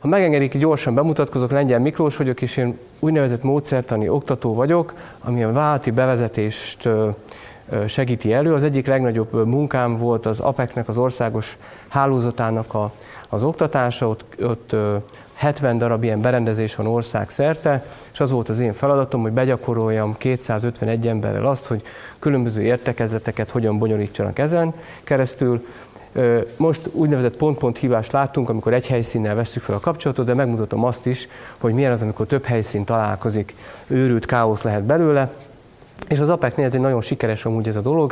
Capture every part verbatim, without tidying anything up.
Ha megengedik, gyorsan bemutatkozok, Lengyel Miklós vagyok, és én úgynevezett módszertani oktató vagyok, ami a vállalati bevezetést segíti elő. Az egyik legnagyobb munkám volt az á pé e cé-nek, az országos hálózatának a, az oktatása, ott, ott hetven darab ilyen berendezés van országszerte, és az volt az én feladatom, hogy begyakoroljam kétszázötvenegy emberrel azt, hogy különböző értekezleteket hogyan bonyolítsanak ezen keresztül. Most úgynevezett pont-pont hívást láttunk, amikor egy helyszínnel vesszük fel a kapcsolatot, de megmutatom azt is, hogy milyen az, amikor több helyszín találkozik, őrült káosz lehet belőle. És az á pé e cé-nél ez egy nagyon sikeres amúgy ez a dolog.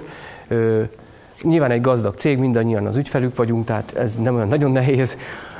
Nyilván egy gazdag cég, mindannyian az ügyfelük vagyunk, tehát ez nem olyan nagyon nehéz,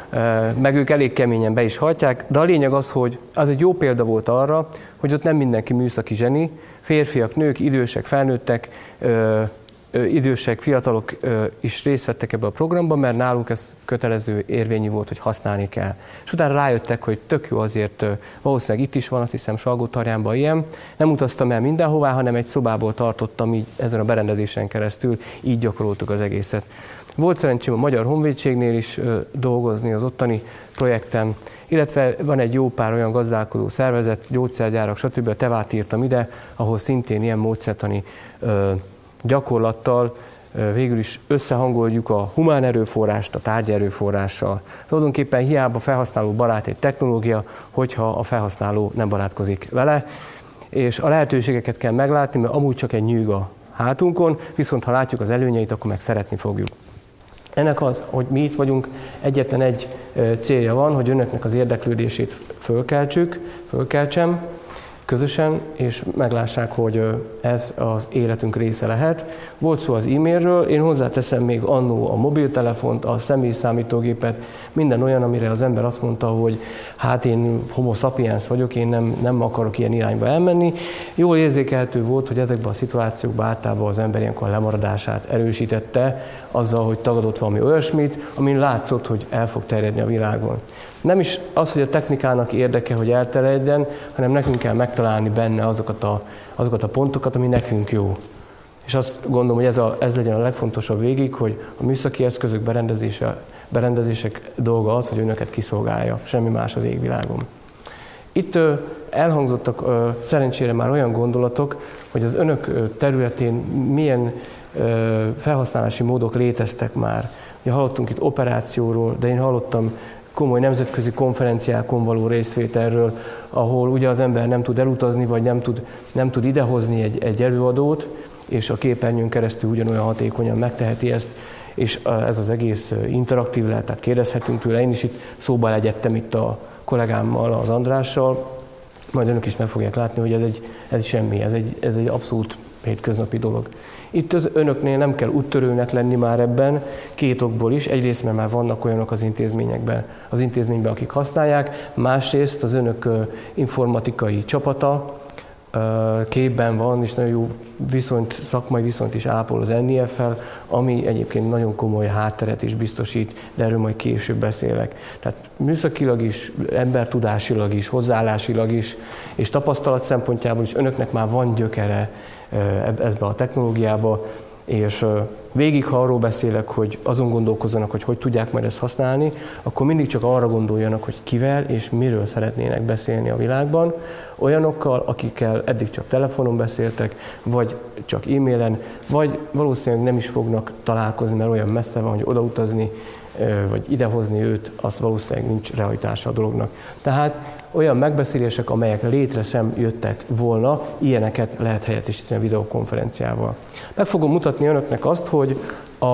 meg ők elég keményen be is hajtják, de a lényeg az, hogy az egy jó példa volt arra, hogy ott nem mindenki műszaki zseni, férfiak, nők, idősek, felnőttek, ö, ö, idősek, fiatalok ö, is részt vettek ebbe a programba, mert náluk ez kötelező érvényű volt, hogy használni kell. És utána rájöttek, hogy tök jó, azért ö, valószínűleg itt is van, azt hiszem Salgótarjánban ilyen. Nem utaztam el mindenhová, hanem egy szobából tartottam így ezen a berendezésen keresztül, így gyakoroltuk az egészet. Volt szerencsém a Magyar Honvédségnél is ö, dolgozni az ottani projekten, illetve van egy jó pár olyan gazdálkodó szervezet, gyógyszergyárak, stb. A Tevát írtam ide, ahol szintén ilyen módszertani ö, gyakorlattal ö, végül is összehangoljuk a humán erőforrást a tárgyi erőforrással. Tulajdonképpen hiába felhasználó barát egy technológia, hogyha a felhasználó nem barátkozik vele, és a lehetőségeket kell meglátni, mert amúgy csak egy nyűg a hátunkon, viszont ha látjuk az előnyeit, akkor meg szeretni fogjuk. Ennek az, hogy mi itt vagyunk, egyetlen egy célja van, hogy önöknek az érdeklődését fölkeltsük, fölkeltsem közösen, és meglássák, hogy ez az életünk része lehet. Volt szó az e-mailről, én hozzáteszem még annó a mobiltelefont, a személyszámítógépet, minden olyan, amire az ember azt mondta, hogy hát én homo sapiens vagyok, én nem, nem akarok ilyen irányba elmenni. Jól érzékelhető volt, hogy ezekben a szituációkban általában az ember ilyenkor a lemaradását erősítette, azzal, hogy tagadott valami olyasmit, amin látszott, hogy el fog terjedni a világon. Nem is az, hogy a technikának érdeke, hogy elterjedjen, hanem nekünk kell megtalálni benne azokat a, azokat a pontokat, ami nekünk jó. És azt gondolom, hogy ez, a, ez legyen a legfontosabb végig, hogy a műszaki eszközök berendezése, berendezések dolga az, hogy önöket kiszolgálja, semmi más az égvilágon. Itt ö, elhangzottak ö, szerencsére már olyan gondolatok, hogy az önök területén milyen ö, felhasználási módok léteztek már. Ugye hallottunk itt operációról, de én hallottam komoly nemzetközi konferenciákon való részvételről, ahol ugye az ember nem tud elutazni, vagy nem tud, nem tud idehozni egy, egy előadót, és a képernyőn keresztül ugyanolyan hatékonyan megteheti ezt, és ez az egész interaktív lehet, tehát kérdezhetünk tőle. Én is itt szóba legyettem itt a kollégámmal, az Andrással, majd önök is meg fogják látni, hogy ez egy, ez semmi, ez egy, ez egy abszolút hétköznapi dolog. Itt az önöknél nem kell úttörőnek lenni már ebben, két okból is. Egyrészt, mert már vannak olyanok az intézményekben, az intézményben, akik használják, másrészt az önök informatikai csapata képben van, és nagyon jó viszonyt, szakmai viszonyt is ápol az en i ef-fel, ami egyébként nagyon komoly hátteret is biztosít, de erről majd később beszélek. Tehát műszakilag is, embertudásilag is, hozzáállásilag is, és tapasztalat szempontjából is önöknek már van gyökere ebbe a technológiába, és végig, ha arról beszélek, hogy azon gondolkozzanak, hogy hogy tudják majd ezt használni, akkor mindig csak arra gondoljanak, hogy kivel és miről szeretnének beszélni a világban. Olyanokkal, akikkel eddig csak telefonon beszéltek, vagy csak e-mailen, vagy valószínűleg nem is fognak találkozni, mert olyan messze van, hogy odautazni, vagy idehozni őt, az valószínűleg nincs realitása a dolognak. Tehát olyan megbeszélések, amelyek létre sem jöttek volna, ilyeneket lehet helyettesíteni a videokonferenciával. Meg fogom mutatni önöknek azt, hogy a,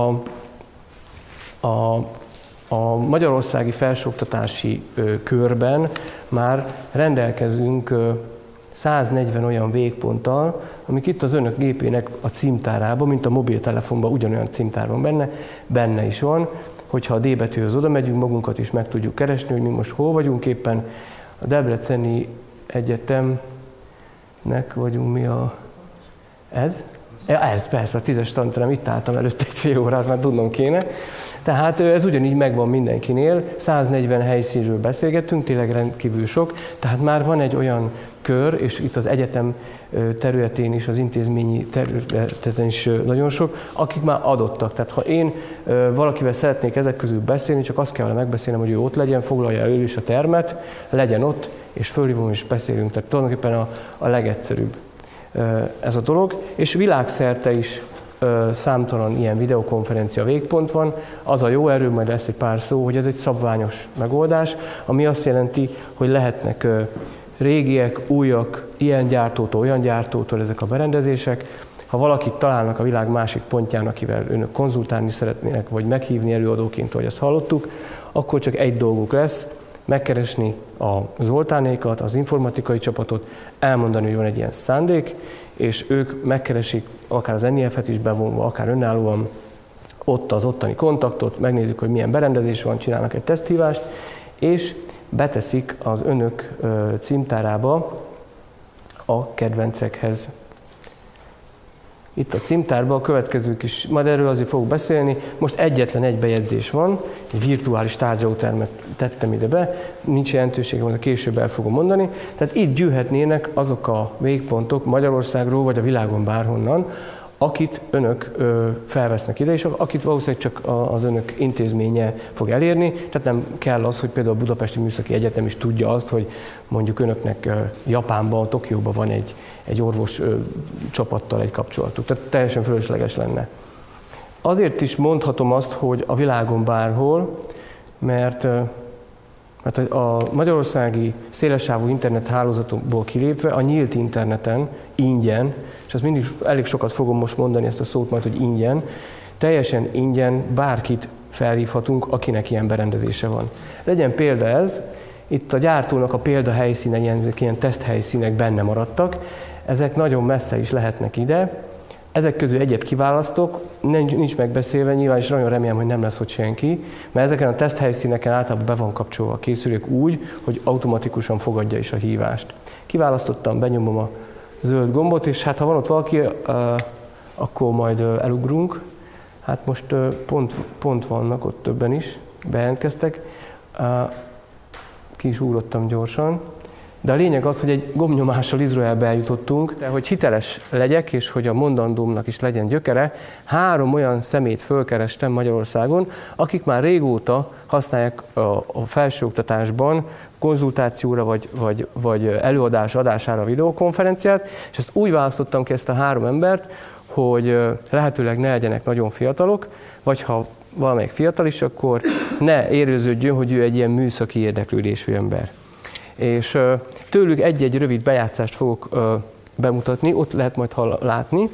a, a magyarországi felsőoktatási ö, körben már rendelkezünk ö, száznegyven olyan végponttal, amik itt az önök gépének a címtárában, mint a mobiltelefonban ugyanolyan címtár van benne, benne is van, hogyha a D betűhöz oda megyünk, magunkat is meg tudjuk keresni, hogy mi most hol vagyunk éppen. A Debreceni Egyetemnek vagyunk mi a... Ez? Ja, ez persze, a tízes tanterem, itt álltam előtte egy fél órát, már tudnom kéne. Tehát ez ugyanígy megvan mindenkinél, száznegyven helyszínről beszélgettünk, tényleg rendkívül sok, tehát már van egy olyan kör, és itt az egyetem területén is, az intézményi területen is nagyon sok, akik már adottak. Tehát ha én valakivel szeretnék ezek közül beszélni, csak azt kell vele megbeszélnem, hogy ő ott legyen, foglalja el ő is a termet, legyen ott, és fölhívom és beszélünk. Tehát tulajdonképpen a, a legegyszerűbb ez a dolog, és világszerte is számtalan ilyen videokonferencia végpont van. Az a jó, erről majd lesz egy pár szó, hogy ez egy szabványos megoldás, ami azt jelenti, hogy lehetnek régiek, újak, ilyen gyártótól, olyan gyártótól ezek a berendezések. Ha valakit találnak a világ másik pontján, akivel önök konzultálni szeretnének, vagy meghívni előadóként, ahogy azt hallottuk, akkor csak egy dolguk lesz, megkeresni a Zoltánékat, az informatikai csapatot, elmondani, hogy van egy ilyen szándék, és ők megkeresik akár az en i ef-et is bevonva, akár önállóan ott az ottani kontaktot, megnézzük, hogy milyen berendezés van, csinálnak egy teszthívást, és beteszik az önök címtárába a kedvencekhez. Itt a címtárban a következők is, majd erről azért fogok beszélni. Most egyetlen egy bejegyzés van, egy virtuális tárgyalótermet tettem ide be, nincs jelentősége, majd később el fogom mondani. Tehát itt gyűjhetnének azok a végpontok Magyarországról, vagy a világon bárhonnan, akit önök ö, felvesznek ide, és akit valószínűleg csak az önök intézménye fog elérni. Tehát nem kell az, hogy például a Budapesti Műszaki Egyetem is tudja azt, hogy mondjuk önöknek ö, Japánban, Tokióban van egy, egy orvos ö, csapattal egy kapcsolatuk. Tehát teljesen fölösleges lenne. Azért is mondhatom azt, hogy a világon bárhol, mert, ö, mert a magyarországi szélessávú internet hálózatból kilépve a nyílt interneten ingyen, és azt mindig elég sokat fogom most mondani ezt a szót majd, hogy ingyen, teljesen ingyen bárkit felhívhatunk, akinek ilyen berendezése van. Legyen példa ez, itt a gyártónak a példa helyszíne, ilyen, ilyen teszthelyszínek benne maradtak, ezek nagyon messze is lehetnek ide, ezek közül egyet kiválasztok, nincs, nincs megbeszélve, nyilván is nagyon remélem, hogy nem lesz ott senki, mert ezeken a teszthelyszíneken általában be van kapcsolva a készülék úgy, hogy automatikusan fogadja is a hívást. Kiválasztottam, benyomom a zöld gombot, és hát ha van ott valaki, akkor majd elugrunk. Hát most pont, pont vannak, ott többen is bejelentkeztek. Ki is ugrottam gyorsan. De a lényeg az, hogy egy gombnyomással Izraelbe eljutottunk, de hogy hiteles legyek, és hogy a mondandómnak is legyen gyökere, három olyan szemét fölkerestem Magyarországon, akik már régóta használják a, a felsőoktatásban konzultációra vagy, vagy, vagy előadás adására a videokonferenciát, és ezt úgy választottam ki ezt a három embert, hogy lehetőleg ne legyenek nagyon fiatalok, vagy ha valamelyik fiatal is, akkor ne érőződjön, hogy ő egy ilyen műszaki érdeklődésű ember. És tőlük egy-egy rövid bejátszást fogok bemutatni, ott lehet majd látni.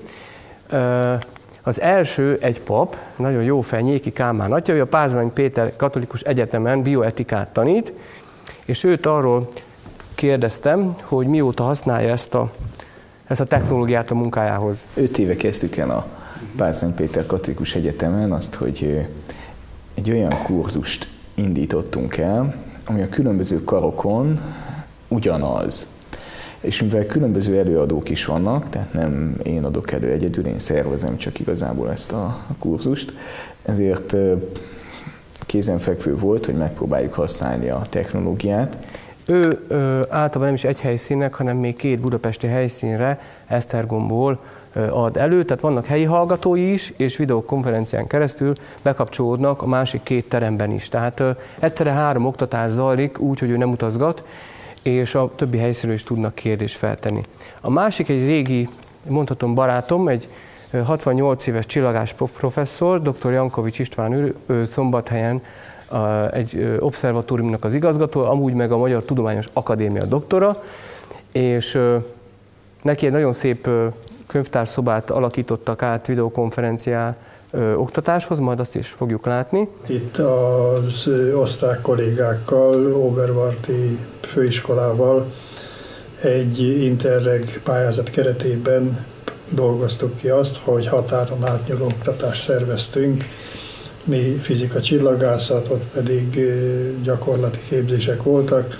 Az első egy pap, nagyon jó fej, Nyéki Kálmán atya, ő a Pázmány Péter Katolikus Egyetemen bioetikát tanít, és őt arról kérdeztem, hogy mióta használja ezt a, ezt a technológiát a munkájához. Öt éve kezdtük el a Pázmány Péter Katolikus Egyetemen azt, hogy egy olyan kurzust indítottunk el, ami a különböző karokon ugyanaz. És mivel különböző előadók is vannak, tehát nem én adok elő egyedül, én szervezem csak igazából ezt a kurzust, ezért kézenfekvő volt, hogy megpróbáljuk használni a technológiát. Ő ö, általában nem is egy helyszínnek, hanem még két budapesti helyszínre Esztergomból ö, ad elő, tehát vannak helyi hallgatói is, és videokonferencián keresztül bekapcsolódnak a másik két teremben is. Tehát ö, egyszerre három oktatás zajlik úgy, hogy ő nem utazgat, és a többi helyszínről is tudnak kérdést feltenni. A másik egy régi, mondhatom barátom, egy hatvannyolc éves csillagás professzor, dr. Jankovics István, ő, ő Szombathelyen egy obszervatóriumnak az igazgató, amúgy meg a Magyar Tudományos Akadémia doktora, és neki egy nagyon szép könyvtárszobát alakítottak át videokonferenciá oktatáshoz, majd azt is fogjuk látni. Itt az osztrák kollégákkal, Oberwarti főiskolával egy Interreg pályázat keretében dolgoztuk ki azt, hogy határon átnyúló oktatást szerveztünk. Mi fizika csillagászat, ott pedig gyakorlati képzések voltak,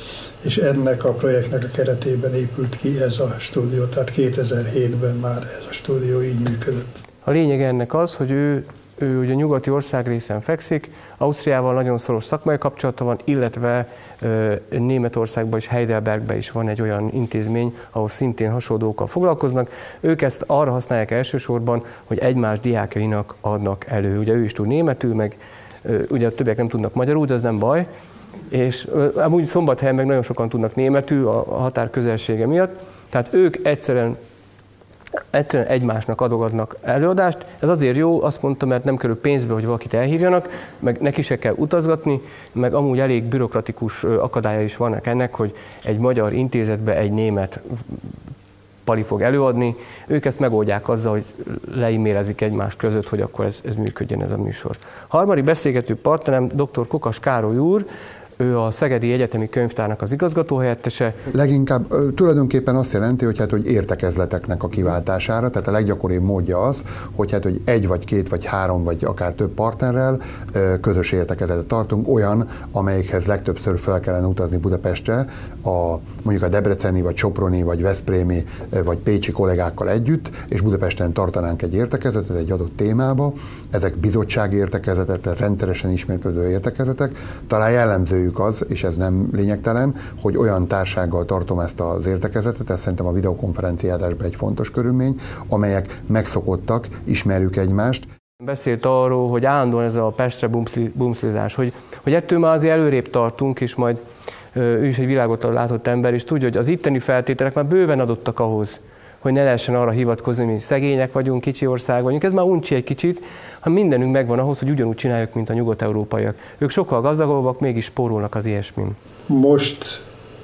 és ennek a projektnek a keretében épült ki ez a stúdió, tehát kétezer-hétben már ez a stúdió így működött. A lényeg ennek az, hogy ő, ő ugye nyugati országrészen fekszik, Ausztriával nagyon szoros szakmai kapcsolata van, illetve ö, Németországban és Heidelbergben is van egy olyan intézmény, ahol szintén hasonlókkal foglalkoznak. Ők ezt arra használják elsősorban, hogy egymás diákjainak adnak elő. Ugye ő is tud németül, meg ö, ugye a többiek nem tudnak magyarul, de ez nem baj. És ö, amúgy Szombathelyen meg nagyon sokan tudnak németül a, a határ közelsége miatt. Tehát ők egyszerűen egyszerűen egymásnak adogatnak előadást. Ez azért jó, azt mondtam, mert nem kerül pénzbe, hogy valakit elhívjanak, meg neki se kell utazgatni, meg amúgy elég bürokratikus akadálya is vannak ennek, hogy egy magyar intézetbe egy német pali fog előadni. Ők ezt megoldják azzal, hogy leimmélezik egymás között, hogy akkor ez, ez működjön ez a műsor. Harmadik beszélgető partnerem dr. Kokas Károly úr, ő a Szegedi Egyetemi Könyvtárnak az igazgatóhelyettese. Leginkább tulajdonképpen azt jelenti, hogy, hát, hogy értekezleteknek a kiváltására, tehát a leggyakoribb módja az, hogy, hát, hogy egy vagy két vagy három vagy akár több partnerrel közös értekezletet tartunk, olyan, amelyikhez legtöbbször fel kellene utazni Budapestre, a, mondjuk a debreceni, vagy soproni, vagy veszprémi, vagy pécsi kollégákkal együtt, és Budapesten tartanánk egy értekezletet egy adott témába. Ezek bizottsági értekezletek, tehát rendszeresen ismétlődő értekezletek. Talán jellemző az, és ez nem lényegtelen, hogy olyan társággal tartom ezt az értekezletet, ez szerintem a videokonferenciázásban egy fontos körülmény, amelyek megszokottak, ismerjük egymást. Beszélt arról, hogy állandóan ez a Pestre bumszlizás, hogy, hogy ettől már azért előrébb tartunk, és majd ő is egy világot látott ember, és tudja, hogy az itteni feltételek már bőven adottak ahhoz, hogy ne lehessen arra hivatkozni, hogy mi szegények vagyunk, kicsi ország vagyunk. Ez már uncsi egy kicsit, ha mindenünk megvan ahhoz, hogy ugyanúgy csináljuk, mint a nyugat-európaiak. Ők sokkal gazdagabbak, mégis spórolnak az ilyesmin. Most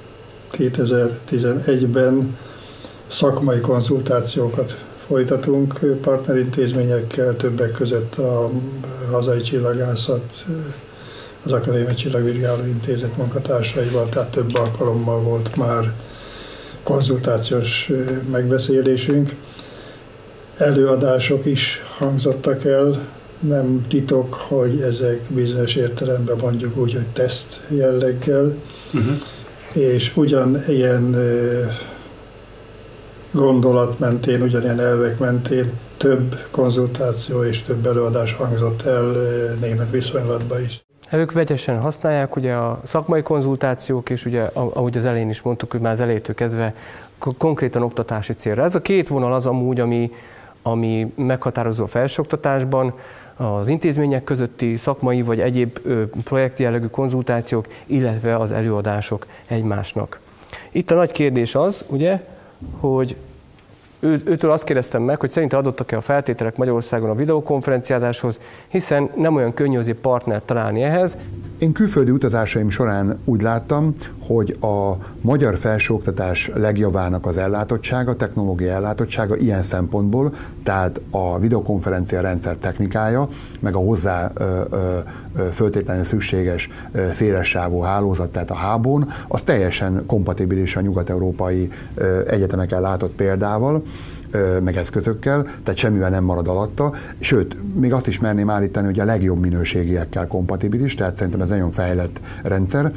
kétezer-tizenegyben szakmai konzultációkat folytatunk partnerintézményekkel, többek között a hazai csillagászat, az Akadémiai Csillagvizsgáló Intézet munkatársaival, tehát több alkalommal volt már konzultációs megbeszélésünk. Előadások is hangzottak el, nem titok, hogy ezek bizonyos értelemben mondjuk úgy, hogy teszt jelleggel, uh-huh. és ugyanilyen gondolat mentén, ugyanilyen elvek mentén több konzultáció és több előadás hangzott el német viszonylatban is. Ők vegyesen használják, ugye a szakmai konzultációk, és ugye, ahogy az elején is mondtuk, hogy már az elejétől kezdve konkrétan oktatási célra. Ez a két vonal az amúgy, ami, ami meghatározó a felsőoktatásban, az intézmények közötti szakmai vagy egyéb projektjellegű konzultációk, illetve az előadások egymásnak. Itt a nagy kérdés az, ugye, hogy ő, őtől azt kérdeztem meg, hogy szerinte adottak-e a feltételek Magyarországon a videokonferenciázáshoz, hiszen nem olyan könnyű azért partnert találni ehhez. Én külföldi utazásaim során úgy láttam, hogy a magyar felsőoktatás legjavának az ellátottsága, technológiai ellátottsága ilyen szempontból, tehát a videokonferencia rendszer technikája, meg a hozzá ö, ö, föltétlenül szükséges szélessávú hálózat, tehát a hábón, az teljesen kompatibilis a nyugat-európai egyetemeken látott példával, meg eszközökkel, tehát semmivel nem marad alatta, sőt, még azt is merném állítani, hogy a legjobb minőségiekkel kompatibilis, tehát szerintem ez nagyon fejlett rendszer.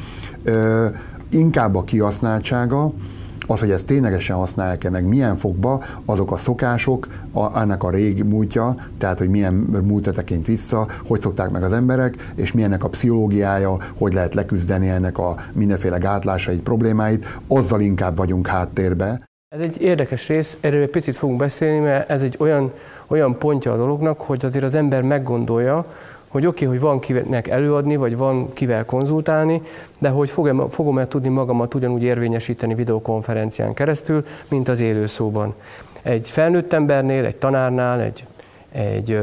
Inkább a kihasználtsága, az, hogy ezt ténylegesen használják-e, meg milyen fokba, azok a szokások, a, ennek a régi múltja, tehát hogy milyen múltra tekint vissza, hogy szokták meg az emberek, és milyennek a pszichológiája, hogy lehet leküzdeni ennek a mindenféle gátlásait, problémáit, azzal inkább vagyunk háttérbe. Ez egy érdekes rész, erről egy picit fogunk beszélni, mert ez egy olyan, olyan pontja a dolognak, hogy azért az ember meggondolja, hogy oké, okay, hogy van kinek előadni, vagy van kivel konzultálni, de hogy fogom, fogom-e tudni magamat ugyanúgy érvényesíteni videokonferencián keresztül, mint az élőszóban. Egy felnőtt embernél, egy tanárnál, egy, egy,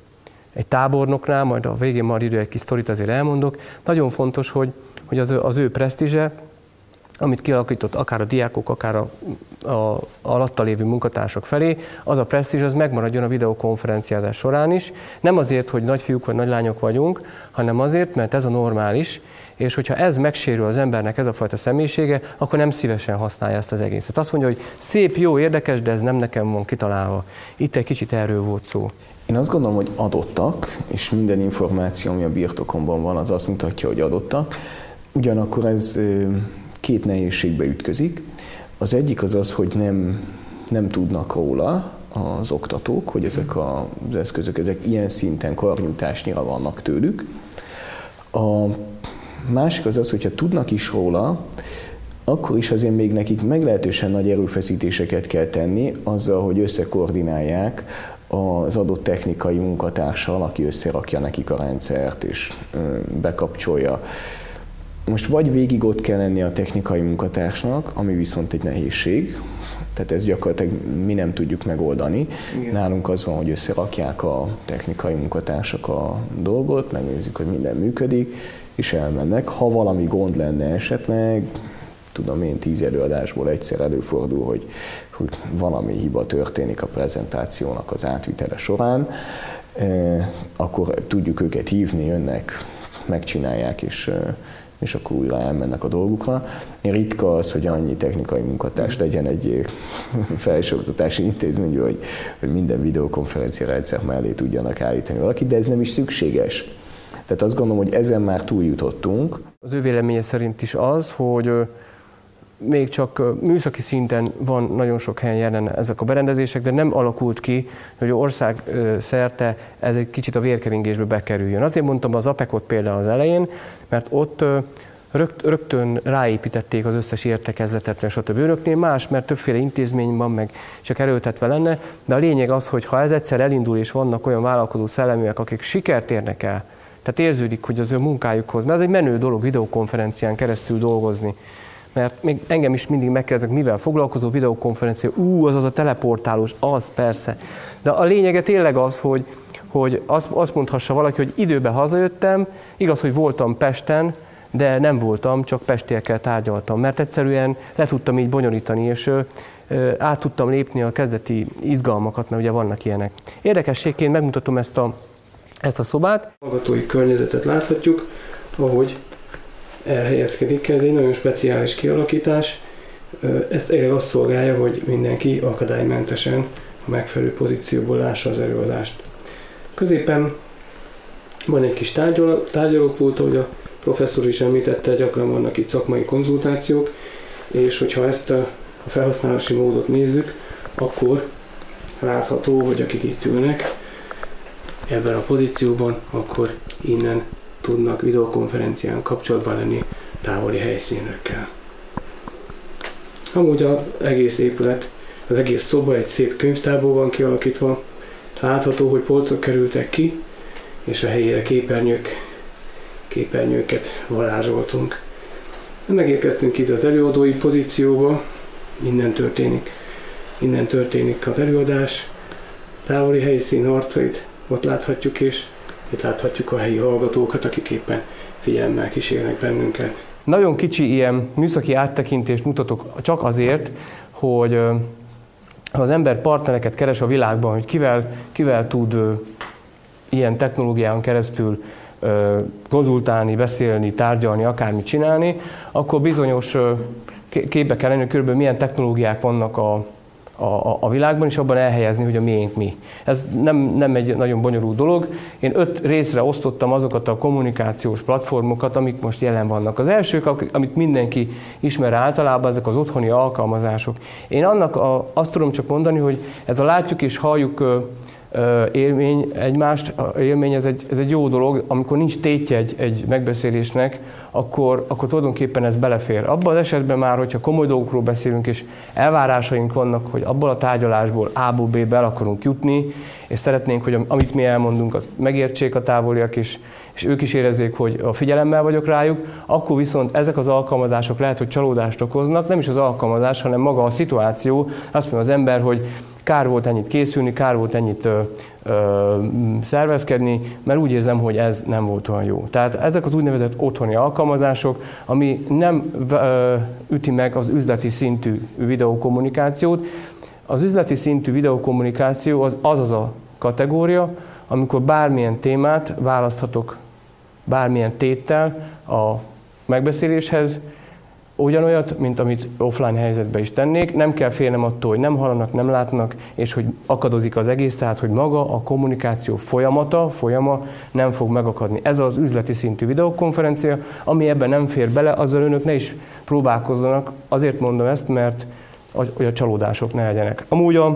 egy tábornoknál, majd a végén majd idő egy kis sztorit azért elmondok, nagyon fontos, hogy, hogy az, az ő presztízse, amit kialakított akár a diákok, akár a, a alatta lévő munkatársak felé, az a presztízs, az megmaradjon a videokonferenciázás során is. Nem azért, hogy nagyfiúk vagy nagylányok vagyunk, hanem azért, mert ez a normális, és hogyha ez megsérül az embernek, ez a fajta személyisége, akkor nem szívesen használja ezt az egészet. Azt mondja, hogy szép, jó, érdekes, de ez nem nekem van kitalálva. Itt egy kicsit erről volt szó. Én azt gondolom, hogy adottak, és minden információ, ami a birtokomban van, az azt mutatja, hogy adottak. Ugyanakkor ez két nehézségbe ütközik. Az egyik az az, hogy nem, nem tudnak róla az oktatók, hogy ezek az eszközök ezek ilyen szinten karnyújtásnyira vannak tőlük. A másik az az, hogyha tudnak is róla, akkor is azért még nekik meglehetősen nagy erőfeszítéseket kell tenni azzal, hogy összekoordinálják az adott technikai munkatársal, aki összerakja nekik a rendszert és bekapcsolja. Most vagy végig ott kell lenni a technikai munkatársnak, ami viszont egy nehézség, tehát ezt gyakorlatilag mi nem tudjuk megoldani. Igen. Nálunk az van, hogy összerakják a technikai munkatársak a dolgot, megnézzük, hogy minden működik, és elmennek. Ha valami gond lenne esetleg, tudom én, tíz előadásból egyszer előfordul, hogy, hogy valami hiba történik a prezentációnak az átvitele során, eh, akkor tudjuk őket hívni, jönnek, megcsinálják, és, és akkor újra elmennek a dolgukra. Ritka az, hogy annyi technikai munkatárs legyen egy felsőoktatási intézményben, hogy, hogy minden videokonferencia rendszer mellé tudjanak állítani valakit, de ez nem is szükséges. Tehát azt gondolom, hogy ezen már túljutottunk. Az ő véleménye szerint is az, hogy még csak műszaki szinten van nagyon sok helyen jelen ezek a berendezések, de nem alakult ki, hogy ország szerte ez egy kicsit a vérkeringésbe bekerüljön. Azért mondtam az apekot például az elején, mert ott rögtön ráépítették az összes értekezletet, meg stb. Önöknél más, mert többféle intézmény van, meg csak erőltetve lenne, de a lényeg az, hogy ha ez egyszer elindul, és vannak olyan vállalkozó szelleműek, akik sikert érnek el, tehát érződik, hogy az ő munkájukhoz, mert ez egy menő dolog videokonferencián keresztül dolgozni. Mert még engem is mindig megkérdeznek, mivel foglalkozó videokonferencia, ú, az az a teleportálós, az persze. De a lényege tényleg az, hogy, hogy azt, azt mondhassa valaki, hogy időben hazajöttem, igaz, hogy voltam Pesten, de nem voltam, csak pestiekkel tárgyaltam, mert egyszerűen le tudtam így bonyolítani, és ö, ö, át tudtam lépni a kezdeti izgalmakat, mert ugye vannak ilyenek. Érdekességként megmutatom ezt a, ezt a szobát. A hallgatói környezetet láthatjuk, ahogy elhelyezkedik. Ez egy nagyon speciális kialakítás. Ezt tényleg azt szolgálja, hogy mindenki akadálymentesen a megfelelő pozícióból lássa az előadást. Középen van egy kis tárgyaló, tárgyalópult, ahogy a professzor is említette, gyakran vannak itt szakmai konzultációk, és hogyha ezt a felhasználási módot nézzük, akkor látható, hogy akik itt ülnek ebben a pozícióban, akkor innen tudnak videokonferencián kapcsolatban lenni távoli helyszínekkel. Amúgy az egész épület, az egész szoba egy szép könyvtárból van kialakítva. Látható, hogy polcok kerültek ki, és a helyére képernyők, képernyőket varázsoltunk. Megérkeztünk ide az előadói pozícióba, innen történik, innen történik az előadás, távoli helyszín arcait ott láthatjuk, és itt láthatjuk a helyi hallgatókat, akik éppen figyelemmel kísérnek bennünket. Nagyon kicsi ilyen műszaki áttekintést mutatok csak azért, hogy ha az ember partnereket keres a világban, hogy kivel, kivel tud ilyen technológián keresztül konzultálni, beszélni, tárgyalni, akármit csinálni, akkor bizonyos képbe kell lenni, hogy körülbelül milyen technológiák vannak a A, a világban, és abban elhelyezni, hogy a miénk mi. Ez nem, nem egy nagyon bonyolult dolog. Én öt részre osztottam azokat a kommunikációs platformokat, amik most jelen vannak. Az elsők, amit mindenki ismer általában, ezek az otthoni alkalmazások. Én annak a, azt tudom csak mondani, hogy ez a látjuk és halljuk élmény egymást, élmény ez egy, ez egy jó dolog, amikor nincs tétje egy, egy megbeszélésnek, akkor, akkor tulajdonképpen ez belefér. Abban az esetben már, hogyha komoly dolgokról beszélünk, és elvárásaink vannak, hogy abból a tárgyalásból A-ból B-be el akarunk jutni, és szeretnénk, hogy amit mi elmondunk, azt megértsék a távoliak, és, és ők is érezzék, hogy a figyelemmel vagyok rájuk, akkor viszont ezek az alkalmazások lehet, hogy csalódást okoznak, nem is az alkalmazás, hanem maga a szituáció. Azt mondja az ember, hogy kár volt ennyit készülni, kár volt ennyit ö, ö, szervezkedni, mert úgy érzem, hogy ez nem volt olyan jó. Tehát ezek az úgynevezett otthoni alkalmazások, ami nem ö, üti meg az üzleti szintű videokommunikációt. Az üzleti szintű videokommunikáció az az, az a kategória, amikor bármilyen témát választhatok bármilyen téttel a megbeszéléshez, ugyanolyat, mint amit offline helyzetben is tennék. Nem kell félnem attól, hogy nem hallanak, nem látnak, és hogy akadozik az egész, tehát hogy maga a kommunikáció folyamata, folyama nem fog megakadni. Ez az üzleti szintű videokonferencia, ami ebben nem fér bele, azzal önök ne is próbálkozzanak. Azért mondom ezt, mert hogy a csalódások ne legyenek. Amúgy a,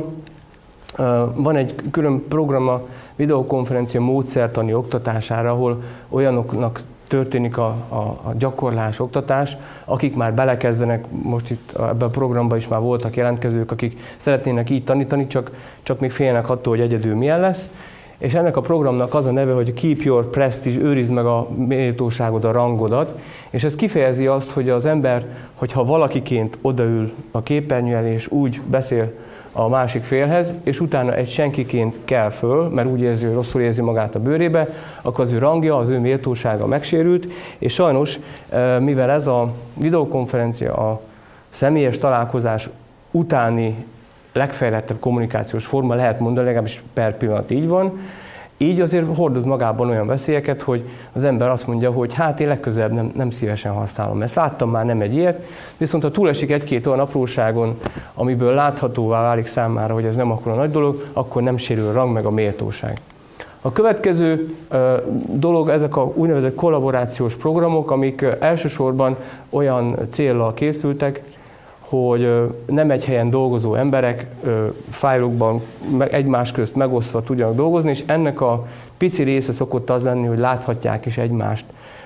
van egy külön program a videokonferencia módszertani oktatására, ahol olyanoknak történik a, a, a gyakorlás, oktatás, akik már belekezdenek, most itt ebben a programban is már voltak jelentkezők, akik szeretnének így tanítani, csak, csak még félnek attól, hogy egyedül milyen lesz. És ennek a programnak az a neve, hogy Keep Your Prestige, őrizd meg a méltóságod, a rangodat, és ez kifejezi azt, hogy az ember, hogyha valakiként odaül a képernyő elé, és úgy beszél a másik félhez, és utána egy senkiként kell föl, mert úgy érzi, hogy rosszul érzi magát a bőrébe, akkor az ő rangja, az ő méltósága megsérült, és sajnos, mivel ez a videokonferencia a személyes találkozás utáni legfejlettebb kommunikációs forma, lehet mondani, legalábbis per pillanat így van, így azért hordoz magában olyan veszélyeket, hogy az ember azt mondja, hogy hát én legközelebb nem, nem szívesen használom ezt. Láttam már nem egy ilyet, viszont ha túlesik egy-két olyan apróságon, amiből láthatóvá válik számára, hogy ez nem akkora nagy dolog, akkor nem sérül a rang meg a méltóság. A következő uh, dolog ezek a úgynevezett kollaborációs programok, amik uh, elsősorban olyan céllal készültek, hogy nem egy helyen dolgozó emberek fájlokban egymás közt megosztva tudjanak dolgozni, és ennek a pici része szokott az lenni, hogy láthatják is egymást.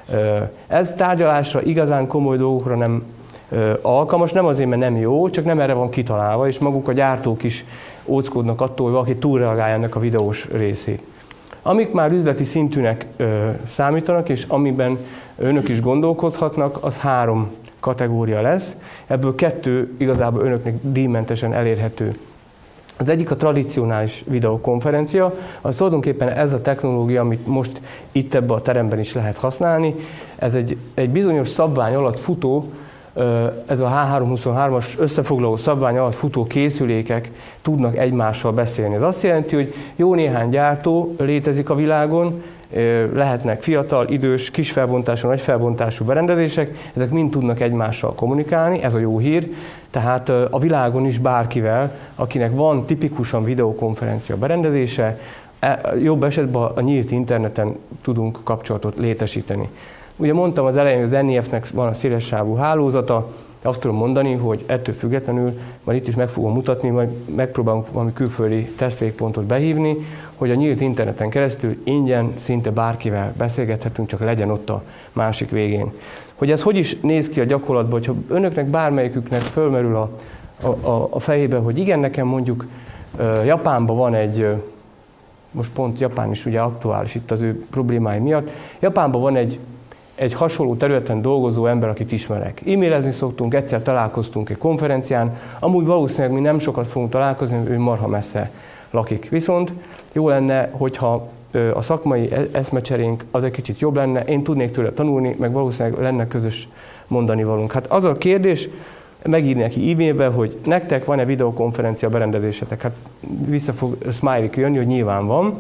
Ez tárgyalásra, igazán komoly dolgokra nem alkalmas, nem azért, mert nem jó, csak nem erre van kitalálva, és maguk a gyártók is óckodnak attól, hogy valaki túlreagálja ennek a videós részét. Amik már üzleti szintűnek számítanak, és amiben önök is gondolkodhatnak, az három kategória lesz. Ebből kettő igazából önöknek díjmentesen elérhető. Az egyik a tradicionális videokonferencia, az tulajdonképpen ez a technológia, amit most itt ebben a teremben is lehet használni. Ez egy, egy bizonyos szabvány alatt futó, ez a há háromszázhuszonhármas összefoglaló szabvány alatt futó készülékek tudnak egymással beszélni. Ez azt jelenti, hogy jó néhány gyártó létezik a világon, lehetnek fiatal, idős, kis felbontású, nagy felbontású berendezések, ezek mind tudnak egymással kommunikálni, ez a jó hír, tehát a világon is bárkivel, akinek van tipikusan videokonferencia berendezése, jobb esetben a nyílt interneten tudunk kapcsolatot létesíteni. Ugye mondtam az elején, hogy az en i ef-nek van a szélessávú hálózata, azt tudom mondani, hogy ettől függetlenül, majd itt is meg fogom mutatni, majd megpróbálunk valami külföldi tesztvégpontot behívni, hogy a nyílt interneten keresztül ingyen szinte bárkivel beszélgethetünk, csak legyen ott a másik végén. Hogy ez hogy is néz ki a gyakorlatban, hogyha önöknek bármelyiküknek fölmerül a, a, a fejébe, hogy igen, nekem mondjuk Japánban van egy, most pont Japán is ugye aktuális itt az ő problémái miatt, Japánban van egy egy hasonló területen dolgozó ember, akit ismerek. E-mailezni szoktunk, egyszer találkoztunk egy konferencián, amúgy valószínűleg mi nem sokat fogunk találkozni, ő marha messze lakik. Viszont jó lenne, hogyha a szakmai eszmecserénk az egy kicsit jobb lenne, én tudnék tőle tanulni, meg valószínűleg lenne közös mondani valunk. Hát az a kérdés, megírni neki e-mailbe, hogy nektek van-e videokonferencia berendezésetek? Hát vissza fog smiley jönni, hogy nyilván van.